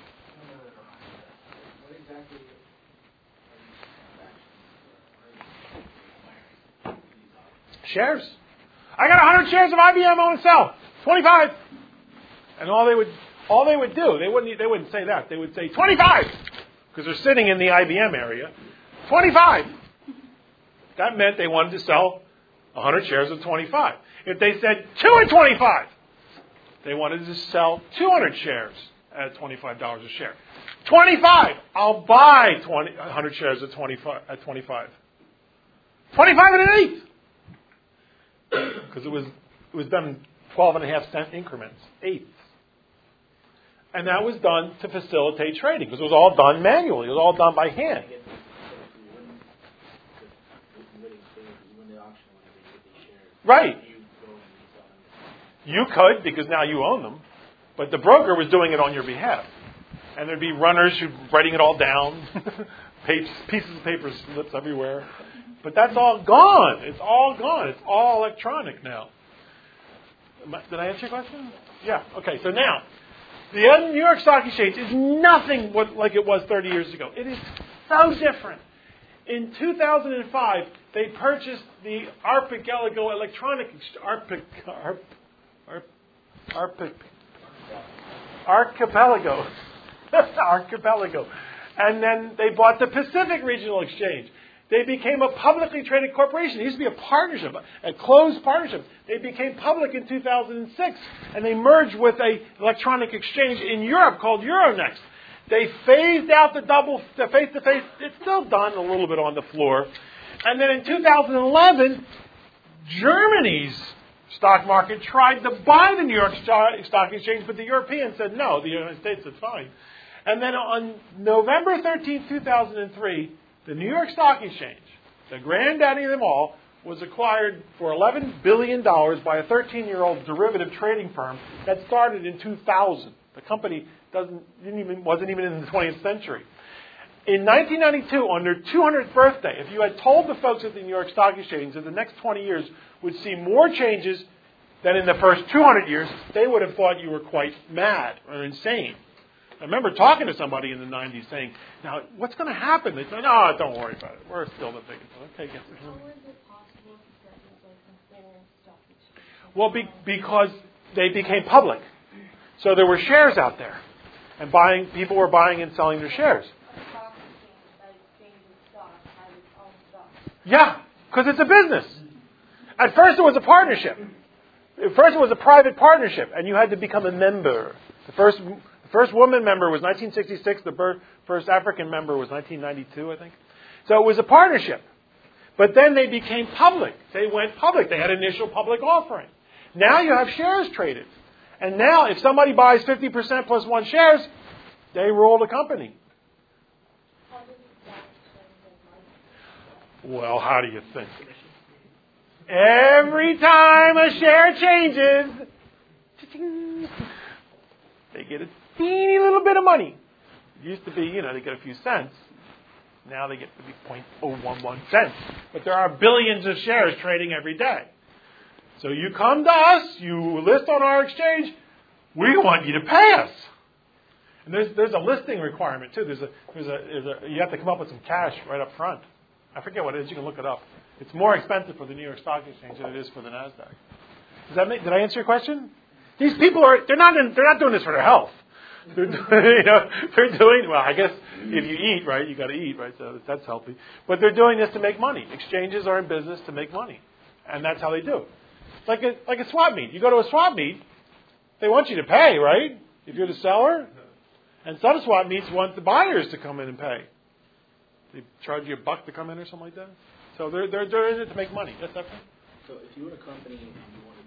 Speaker 3: What exactly
Speaker 1: Shares. I got one hundred shares of I B M I want to sell. twenty-five. And all they would all they would do, they wouldn't they wouldn't say that. They would say twenty-five because they're sitting in the I B M area. twenty-five. That meant they wanted to sell one hundred shares of twenty-five. If they said two hundred twenty-five, they wanted to sell two hundred shares at twenty-five dollars a share. twenty-five. I'll buy twenty, one hundred shares at twenty-five. At twenty-five. twenty-five and an eighth. Because it was it was done in twelve and a half cent increments, eighths. And that was done to facilitate trading because it was all done manually. It was all done by hand. Right. You could because now you own them. But the broker was doing it on your behalf. And there'd be runners who writing it all down. Page, pieces of paper slips everywhere. But that's all gone. It's all gone. It's all electronic now. Did I answer your question? Yeah. Okay. So now, the New York Stock Exchange is nothing what, like it was thirty years ago. It is so different. In two thousand five, they purchased the Archipelago Electronic Archic, Arp, Arp, Arp, Archipelago. Archipelago. And then they bought the Pacific Regional Exchange. They became a publicly traded corporation. It used to be a partnership, a closed partnership. They became public in two thousand six, and they merged with an electronic exchange in Europe called Euronext. They phased out the double, the face-to-face. It's still done a little bit on the floor. And then in two thousand eleven, Germany's stock market tried to buy the New York Stock Exchange, but the Europeans said no. The United States said fine. And then on November thirteenth, two thousand three, the New York Stock Exchange, the granddaddy of them all, was acquired for eleven billion dollars by a thirteen-year-old derivative trading firm that started in two thousand. The company doesn't, didn't even, wasn't even in the twentieth century. In nineteen ninety-two, on their two hundredth birthday, if you had told the folks at the New York Stock Exchange that the next twenty years would see more changes than in the first two hundred years, they would have thought you were quite mad or insane. I remember talking to somebody in the nineties saying, now, what's going to happen? They said, no, don't worry about it. We're still the biggest. Okay, yes.
Speaker 4: How is it possible to get like the whole stock exchange?
Speaker 1: Well, be, because they became public. So there were shares out there. And buying people were buying and selling their shares.
Speaker 4: A stock exchange that exchanges stock has its own stock.
Speaker 1: Yeah, because it's a business. At first it was a partnership. At first it was a private partnership, and you had to become a member. The first... The first woman member was nineteen sixty-six. The first African member was nineteen ninety-two, I think. So it was a partnership. But then they became public. They went public. They had an initial public offering. Now you have shares traded. And now if somebody buys fifty percent plus one shares, they roll the company.
Speaker 4: How does the stock exchange get money?
Speaker 1: Well, how do you think? Every time a share changes, they get a teeny little bit of money. It used to be, you know, they get a few cents. Now they get to be zero point zero one one cents. But there are billions of shares trading every day. So you come to us, you list on our exchange, we want you to pay us. And there's there's a listing requirement too. There's a there's a, there's a you have to come up with some cash right up front. I forget what it is. You can look it up. It's more expensive for the New York Stock Exchange than it is for the NASDAQ. Does that make, did I answer your question? These people are they're not in, they're not doing this for their health. They're doing, you know, they're doing, well, I guess if you eat, right, you got to eat, right, so that's healthy. But they're doing this to make money. Exchanges are in business to make money. And that's how they do it. It's like a, like a swap meet. You go to a swap meet, they want you to pay, right, if you're the seller. And some swap meets want the buyers to come in and pay. They charge you a buck to come in or something like that. So they're, they're, they're in it to make money. That's that.
Speaker 3: So if you were a company and you wanted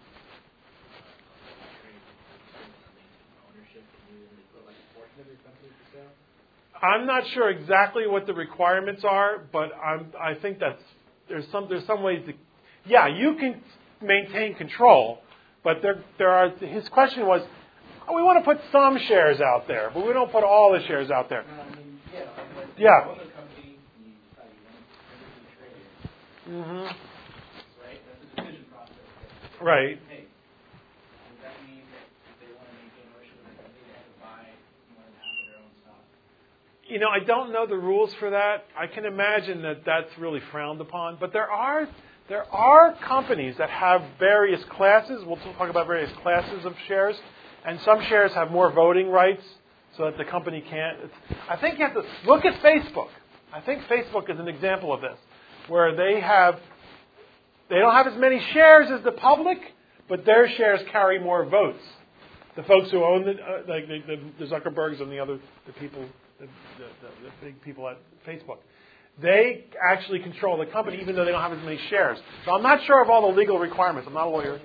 Speaker 3: uh, ownership, can you really put like a portion of your company for sale?
Speaker 1: I'm not sure exactly what the requirements are, but I'm, I think that's there's some there's some ways to. Yeah, you can maintain control, but there there are. His question was, oh, we want to put some shares out there, but we don't put all the shares out there.
Speaker 3: No, I mean, yeah, like, like
Speaker 1: Yeah.
Speaker 3: you own the company, you decide you want to trade it,
Speaker 1: Mm-hmm.
Speaker 3: right? That's a decision process.
Speaker 1: Right.
Speaker 3: Hey, does that mean that if they want to maintain ownership of the company, they have to buy more than half of their own stock?
Speaker 1: You know, I don't know the rules for that. I can imagine that that's really frowned upon. But there are there are companies that have various classes. We'll talk about various classes of shares. And some shares have more voting rights so that the company can't. It's, I think you have to look at Facebook. I think Facebook is an example of this, where they have they don't have as many shares as the public, but their shares carry more votes. The folks who own the, uh, like the, the, the Zuckerbergs and the other the people, the, the, the, the big people at Facebook, they actually control the company, even though they don't have as many shares. So I'm not sure of all the legal requirements. I'm not a lawyer.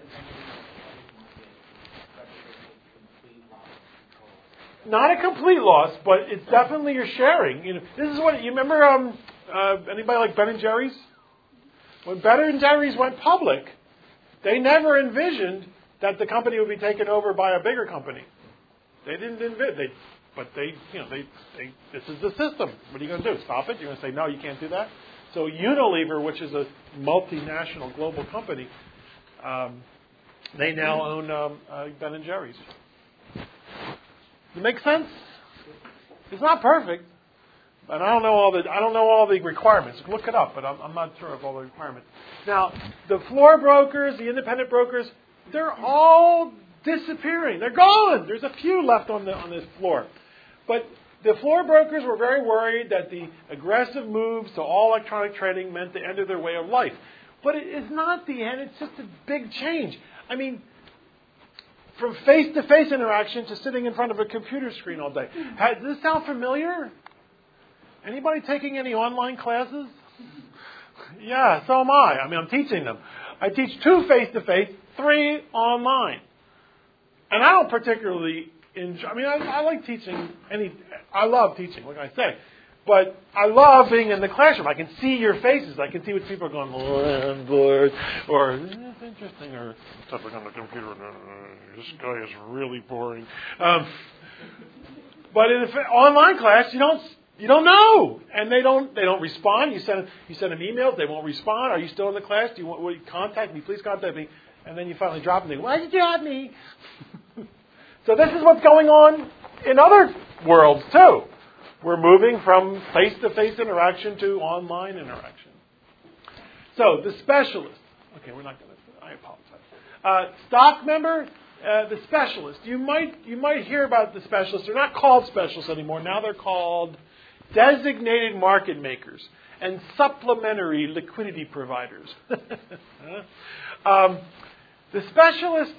Speaker 1: Not a complete loss, but it's definitely you're sharing. You know, this is what you remember. Um, uh, anybody like Ben and Jerry's? When Ben and Jerry's went public, they never envisioned that the company would be taken over by a bigger company. They didn't envision. They, but they, you know, they, they. This is the system. What are you going to do? Stop it? You're going to say no, you can't do that. So Unilever, which is a multinational global company, um, they now own um, uh, Ben and Jerry's. Does it make sense? It's not perfect, but I don't know all the I don't know all the requirements. Look it up, but I'm, I'm not sure of all the requirements. Now, the floor brokers, the independent brokers, they're all disappearing. They're gone. There's a few left on the on this floor, but the floor brokers were very worried that the aggressive moves to all electronic trading meant the end of their way of life. But it is not the end. It's just a big change. I mean, from face-to-face interaction to sitting in front of a computer screen all day. Does this sound familiar? Anybody taking any online classes? Yeah, so am I. I mean, I'm teaching them. I teach two face-to-face, three online. And I don't particularly enjoy, I mean, I, I like teaching any, I love teaching, what can I say? But I love being in the classroom. I can see your faces. I can see what people are going, oh, I'm bored, or it's interesting, or something on the computer. This guy is really boring. Um, but in an online class, you don't you don't know, and they don't they don't respond. You send you send them emails, they won't respond. Are you still in the class? Do you want will you contact me? Please contact me. And then you finally drop them. Why did you drop me? So this is what's going on in other worlds too. We're moving from face-to-face interaction to online interaction. So, the specialist. Okay, we're not going to, I apologize. Uh, stock member, uh, the specialist. You might you might hear about the specialists. They're not called specialists anymore. Now they're called designated market makers and supplementary liquidity providers. um, the specialist,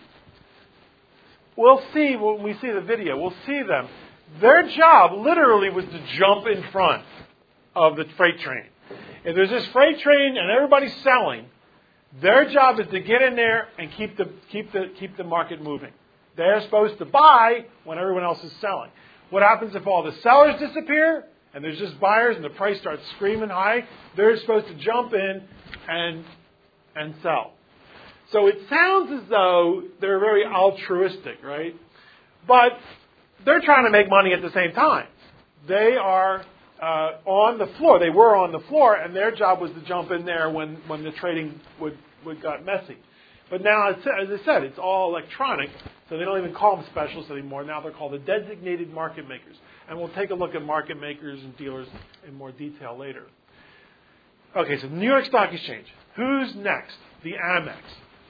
Speaker 1: we'll see when we see the video, we'll see them. Their job literally was to jump in front of the freight train. If there's this freight train and everybody's selling, their job is to get in there and keep the keep the keep the market moving. They're supposed to buy when everyone else is selling. What happens if all the sellers disappear and there's just buyers and the price starts screaming high? They're supposed to jump in and and sell. So it sounds as though they're very altruistic, right? But they're trying to make money at the same time. They are uh, on the floor. They were on the floor, and their job was to jump in there when, when the trading would, would got messy. But now, it's, as I said, it's all electronic, so they don't even call them specialists anymore. Now they're called the designated market makers. And we'll take a look at market makers and dealers in more detail later. Okay, so New York Stock Exchange. Who's next? The Amex.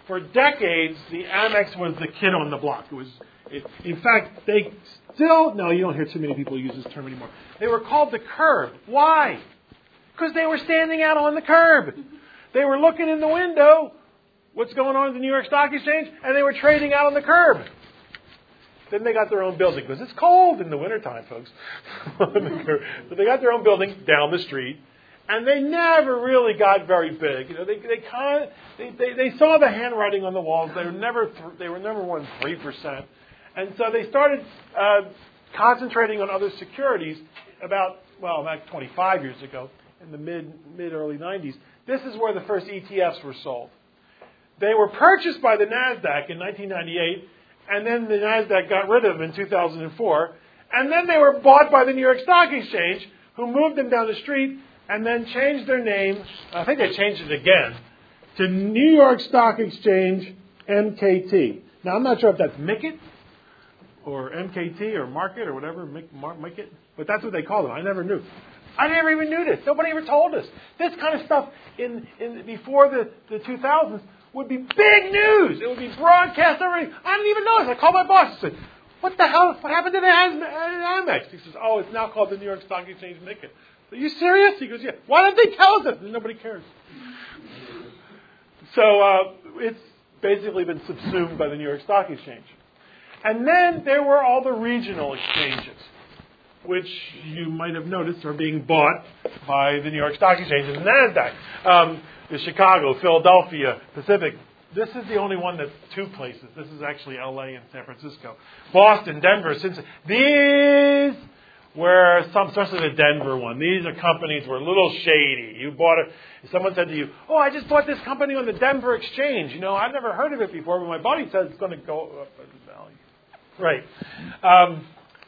Speaker 1: for decades, the Amex was the kid on the block. It was, it, in fact, they still, no, you don't hear too many people use this term anymore. They were called the curb. Why? Because they were standing out on the curb. They were looking in the window, what's going on at the New York Stock Exchange, and they were trading out on the curb. Then they got their own building, because it's cold in the wintertime, folks. So they got their own building down the street, and they never really got very big. You know, they they kind of, they, they they saw the handwriting on the walls. They were never th- they were never more than three percent, and so they started uh, concentrating on other securities about well, about twenty-five years ago, in the mid mid early nineties. This is where the first E T Fs were sold. They were purchased by the NASDAQ in nineteen ninety-eight. And then the NASDAQ got rid of them in two thousand four. And then they were bought by the New York Stock Exchange, who moved them down the street and then changed their name. I think they changed it again to New York Stock Exchange M K T. Now, I'm not sure if that's M I C It or M K T or Market or whatever, M I C It. But that's what they call them. I never knew. I never even knew this. Nobody ever told us. This kind of stuff in, in before the, the two thousands would be big news. It would be broadcast everywhere. I didn't even notice. I called my boss and said, what the hell? What happened to the Amex? He says, oh, it's now called the New York Stock Exchange M I C It. Are you serious? He goes, yeah. Why didn't they tell us that? Nobody cares. So uh, it's basically been subsumed by the New York Stock Exchange. And then there were all the regional exchanges, which you might have noticed are being bought by the New York Stock Exchange and the NASDAQ. Um, the Chicago, Philadelphia, Pacific. This is the only one that's two places. This is actually L A and San Francisco. Boston, Denver, Cincinnati. These were some, especially the Denver one. These are companies were a little shady. You bought it. Someone said to you, oh, I just bought this company on the Denver Exchange. You know, I've never heard of it before, but my buddy says it's going to go up the valley. Right. Um,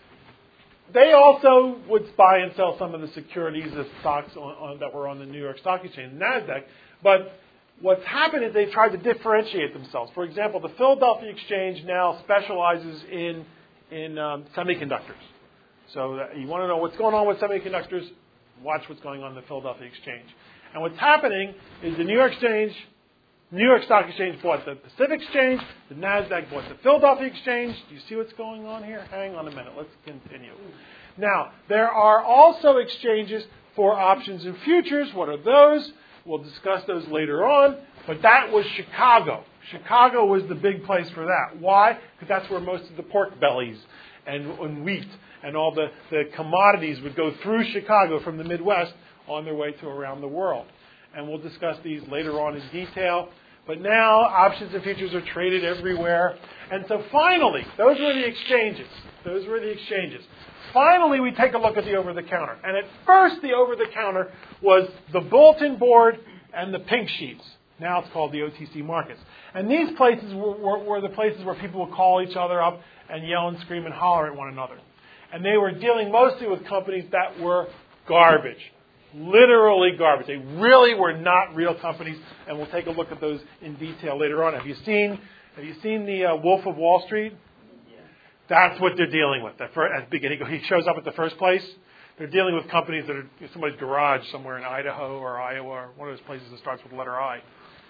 Speaker 1: They also would buy and sell some of the securities of stocks on, on, that were on the New York Stock Exchange, NASDAQ. But what's happened is they've tried to differentiate themselves. For example, the Philadelphia Exchange now specializes in in um, semiconductors. So that you want to know what's going on with semiconductors, watch what's going on in the Philadelphia Exchange. And what's happening is the New York Exchange, New York Stock Exchange bought the Pacific Exchange, the NASDAQ bought the Philadelphia Exchange. Do you see what's going on here? Hang on a minute. Let's continue. Now, there are also exchanges for options and futures. What are those? We'll discuss those later on. But that was Chicago. Chicago was the big place for that. Why? Because that's where most of the pork bellies and, and wheat and all the, the commodities would go through Chicago from the Midwest on their way to around the world. And we'll discuss these later on in detail. But now options and futures are traded everywhere. And so finally, those were the exchanges. Those were the exchanges. Finally, we take a look at the over-the-counter. And at first, the over-the-counter was the bulletin board and the pink sheets. Now it's called the O T C markets. And these places were, were, were the places where people would call each other up and yell and scream and holler at one another. And they were dealing mostly with companies that were garbage. Literally garbage. They really were not real companies, and we'll take a look at those in detail later on. Have you seen Have you seen the uh, Wolf of Wall Street? Yeah. That's what they're dealing with. At the beginning, he shows up at the first place. They're dealing with companies that are somebody's garage somewhere in Idaho or Iowa or one of those places that starts with the letter I.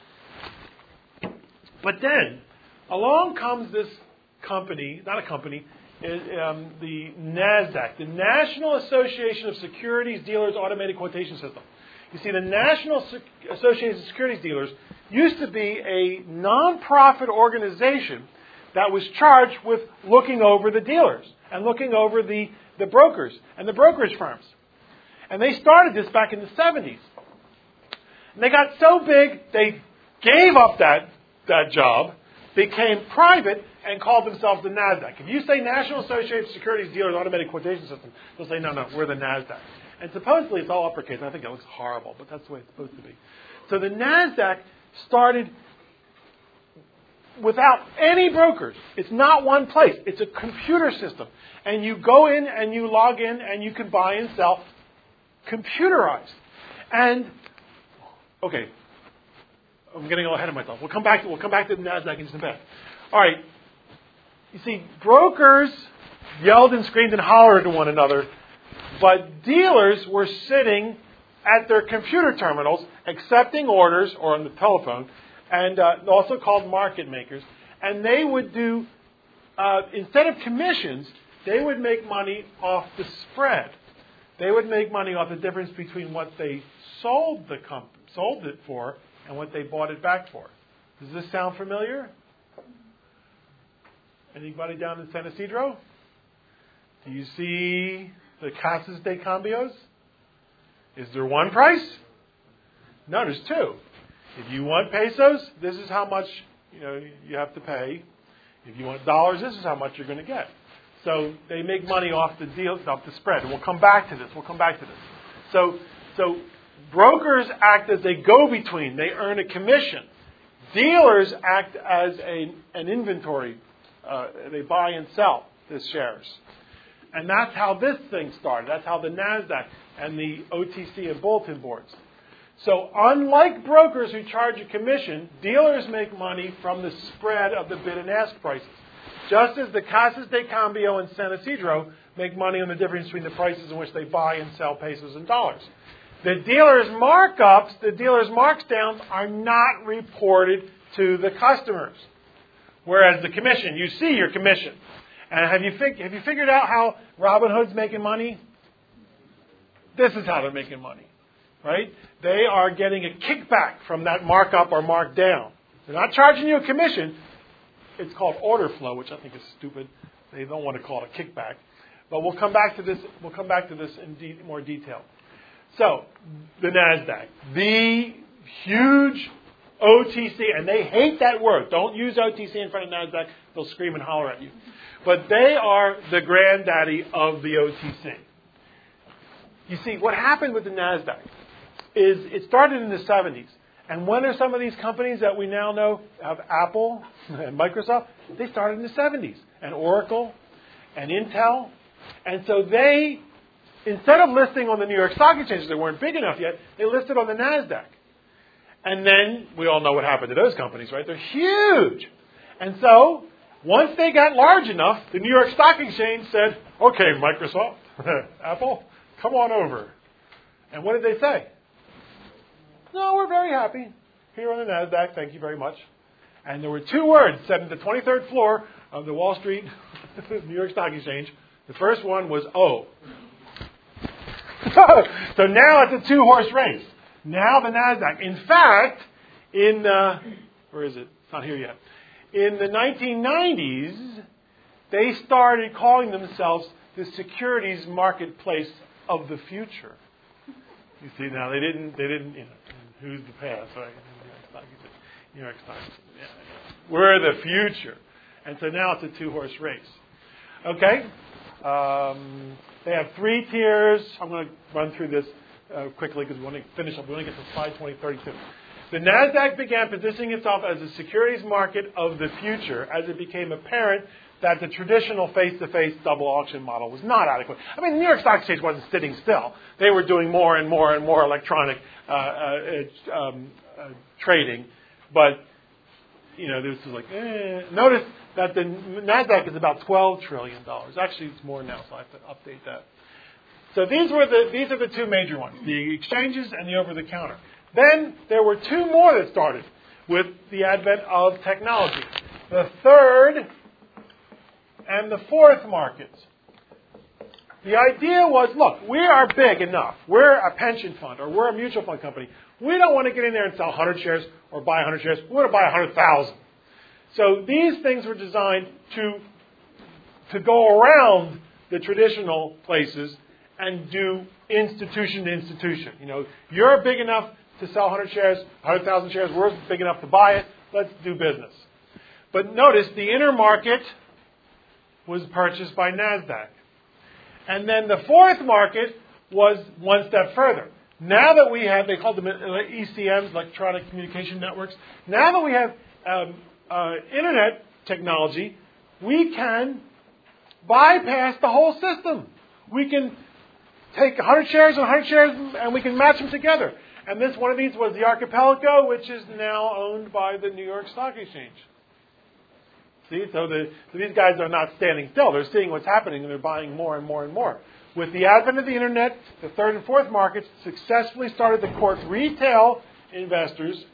Speaker 1: But then along comes this company, not a company. Um, the NASDAQ, the National Association of Securities Dealers Automated Quotation System. You see, the National Association of Securities Dealers used to be a non-profit organization that was charged with looking over the dealers and looking over the, the brokers and the brokerage firms. And they started this back in the seventies. And they got so big, they gave up that, that job, became private, and called themselves the NASDAQ. If you say National Association of Securities Dealers Automated Quotation System, they'll say, no, no, we're the NASDAQ. And supposedly it's all uppercase. I think it looks horrible, but that's the way it's supposed to be. So the NASDAQ started without any brokers. It's not one place. It's a computer system. And you go in and you log in and you can buy and sell computerized. And, okay, I'm getting a little ahead of myself. We'll come back to, we'll come back to the NASDAQ in just a bit. All right. You see, brokers yelled and screamed and hollered to one another, but dealers were sitting at their computer terminals, accepting orders, or on the telephone, and uh, also called market makers. And they would do, uh, instead of commissions, they would make money off the spread. They would make money off the difference between what they sold the comp- sold it for and what they bought it back for. Does this sound familiar? Anybody down in San Isidro? Do you see the Casas de Cambios? Is there one price? No, there's two. If you want pesos, this is how much you know you have to pay. If you want dollars, this is how much you're going to get. So they make money off the deal, off the spread. And we'll come back to this. We'll come back to this. So, so brokers act as a go-between. They earn a commission. Dealers act as a, an inventory. Uh, they buy and sell the shares. And that's how this thing started. That's how the NASDAQ and the O T C and bulletin boards. So unlike brokers who charge a commission, dealers make money from the spread of the bid and ask prices. Just as the Casas de Cambio and San Isidro make money on the difference between the prices in which they buy and sell pesos and dollars. The dealers' markups, the dealers' markdowns are not reported to the customers. Whereas the commission, you see your commission. And have you, fig- have you figured out how Robinhood's making money? This is how they're making money, right? They are getting a kickback from that markup or markdown. They're not charging you a commission. It's called order flow, which I think is stupid. They don't want to call it a kickback. But we'll come back to this. We'll come back to this in de- more detail. So, the NASDAQ, the huge O T C, and they hate that word. Don't use O T C in front of NASDAQ. They'll scream and holler at you. But they are the granddaddy of the O T C. You see, what happened with the NASDAQ is it started in the seventies. And when are some of these companies that we now know have Apple and Microsoft? They started in the seventies. And Oracle and Intel. And so they, instead of listing on the New York Stock Exchange, they weren't big enough yet, they listed on the NASDAQ. And then we all know what happened to those companies, right? They're huge. And so once they got large enough, the New York Stock Exchange said, okay, Microsoft, Apple, come on over. And what did they say? No, we're very happy here on the NASDAQ. Thank you very much. And there were two words said at the twenty-third floor of the Wall Street, New York Stock Exchange. The first one was O. So now it's a two-horse race. Now the NASDAQ. In fact, in, uh, where is it? It's not here yet. In the nineteen nineties, they started calling themselves the securities marketplace of the future. You see, now they didn't, they didn't, you know, who's the past, right? New York Stock Exchange. Yeah, yeah. We're the future. And so now it's a two-horse race. Okay? Um, they have three tiers. I'm going to run through this uh, quickly because we want to finish up. We want to get to slide twenty thirty-two. The NASDAQ began positioning itself as a securities market of the future as it became apparent that the traditional face-to-face double auction model was not adequate. I mean, the New York Stock Exchange wasn't sitting still. They were doing more and more and more electronic uh, uh, um, uh, trading. But, you know, this is like, eh. Notice that the NASDAQ is about twelve trillion dollars. Actually, it's more now, so I have to update that. So these were the these are the two major ones, the exchanges and the over-the-counter. Then there were two more that started with the advent of technology. The third and the fourth markets. The idea was, look, we are big enough. We're a pension fund or we're a mutual fund company. We don't want to get in there and sell one hundred shares or buy one hundred shares. We want to buy one hundred thousand. So these things were designed to, to go around the traditional places and do institution to institution. You know, you're big enough to sell one hundred shares, one hundred thousand shares. We're big enough to buy it. Let's do business. But notice the inner market was purchased by NASDAQ. And then the fourth market was one step further. Now that we have, they called them E C Ms, electronic communication networks. Now that we have um, uh, internet technology, we can bypass the whole system. We can take one hundred shares and one hundred shares and we can match them together. And this one of these was the Archipelago, which is now owned by the New York Stock Exchange. See, so, the, so these guys are not standing still. They're seeing what's happening and they're buying more and more and more. With the advent of the internet, the third and fourth markets successfully started to court retail investors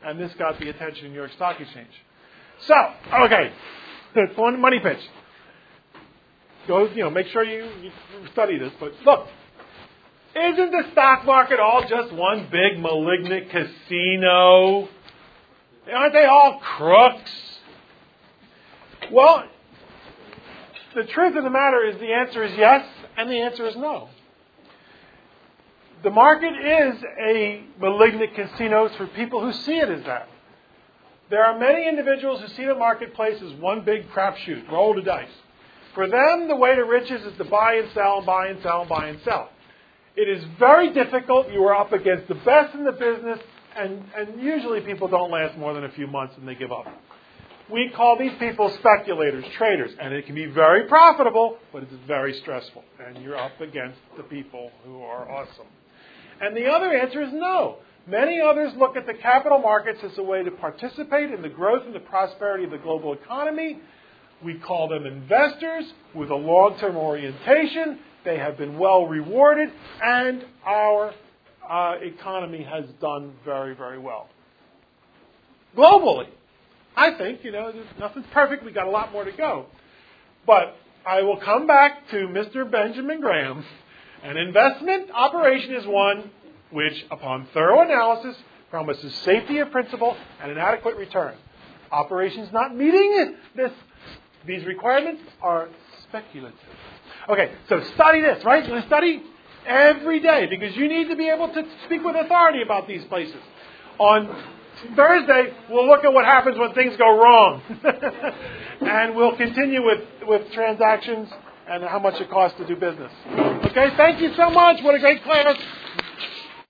Speaker 1: and this got the attention of New York Stock Exchange. So, okay, it's one money pitch. Go, you know, make sure you, you study this. But look, isn't the stock market all just one big malignant casino? Aren't they all crooks? Well, the truth of the matter is the answer is yes, and the answer is no. The market is a malignant casino for people who see it as that. There are many individuals who see the marketplace as one big crapshoot, roll the dice. For them, the way to riches is to buy and sell and buy and sell and buy and sell. It is very difficult. You are up against the best in the business, and, and usually people don't last more than a few months and they give up. We call these people speculators, traders, and it can be very profitable, but it's very stressful. And you're up against the people who are awesome. And the other answer is no. Many others look at the capital markets as a way to participate in the growth and the prosperity of the global economy. We call them investors with a long-term orientation. They have been well rewarded, and our uh, economy has done very, very well. Globally, I think, you know, nothing's perfect. We've got a lot more to go. But I will come back to Mister Benjamin Graham. An investment operation is one which, upon thorough analysis, promises safety of principal and an adequate return. Operations not meeting this, these requirements are speculative. Okay, so study this, right? You're going to study every day because you need to be able to speak with authority about these places. On Thursday, we'll look at what happens when things go wrong. And we'll continue with, with transactions and how much it costs to do business. Okay, thank you so much. What a great class.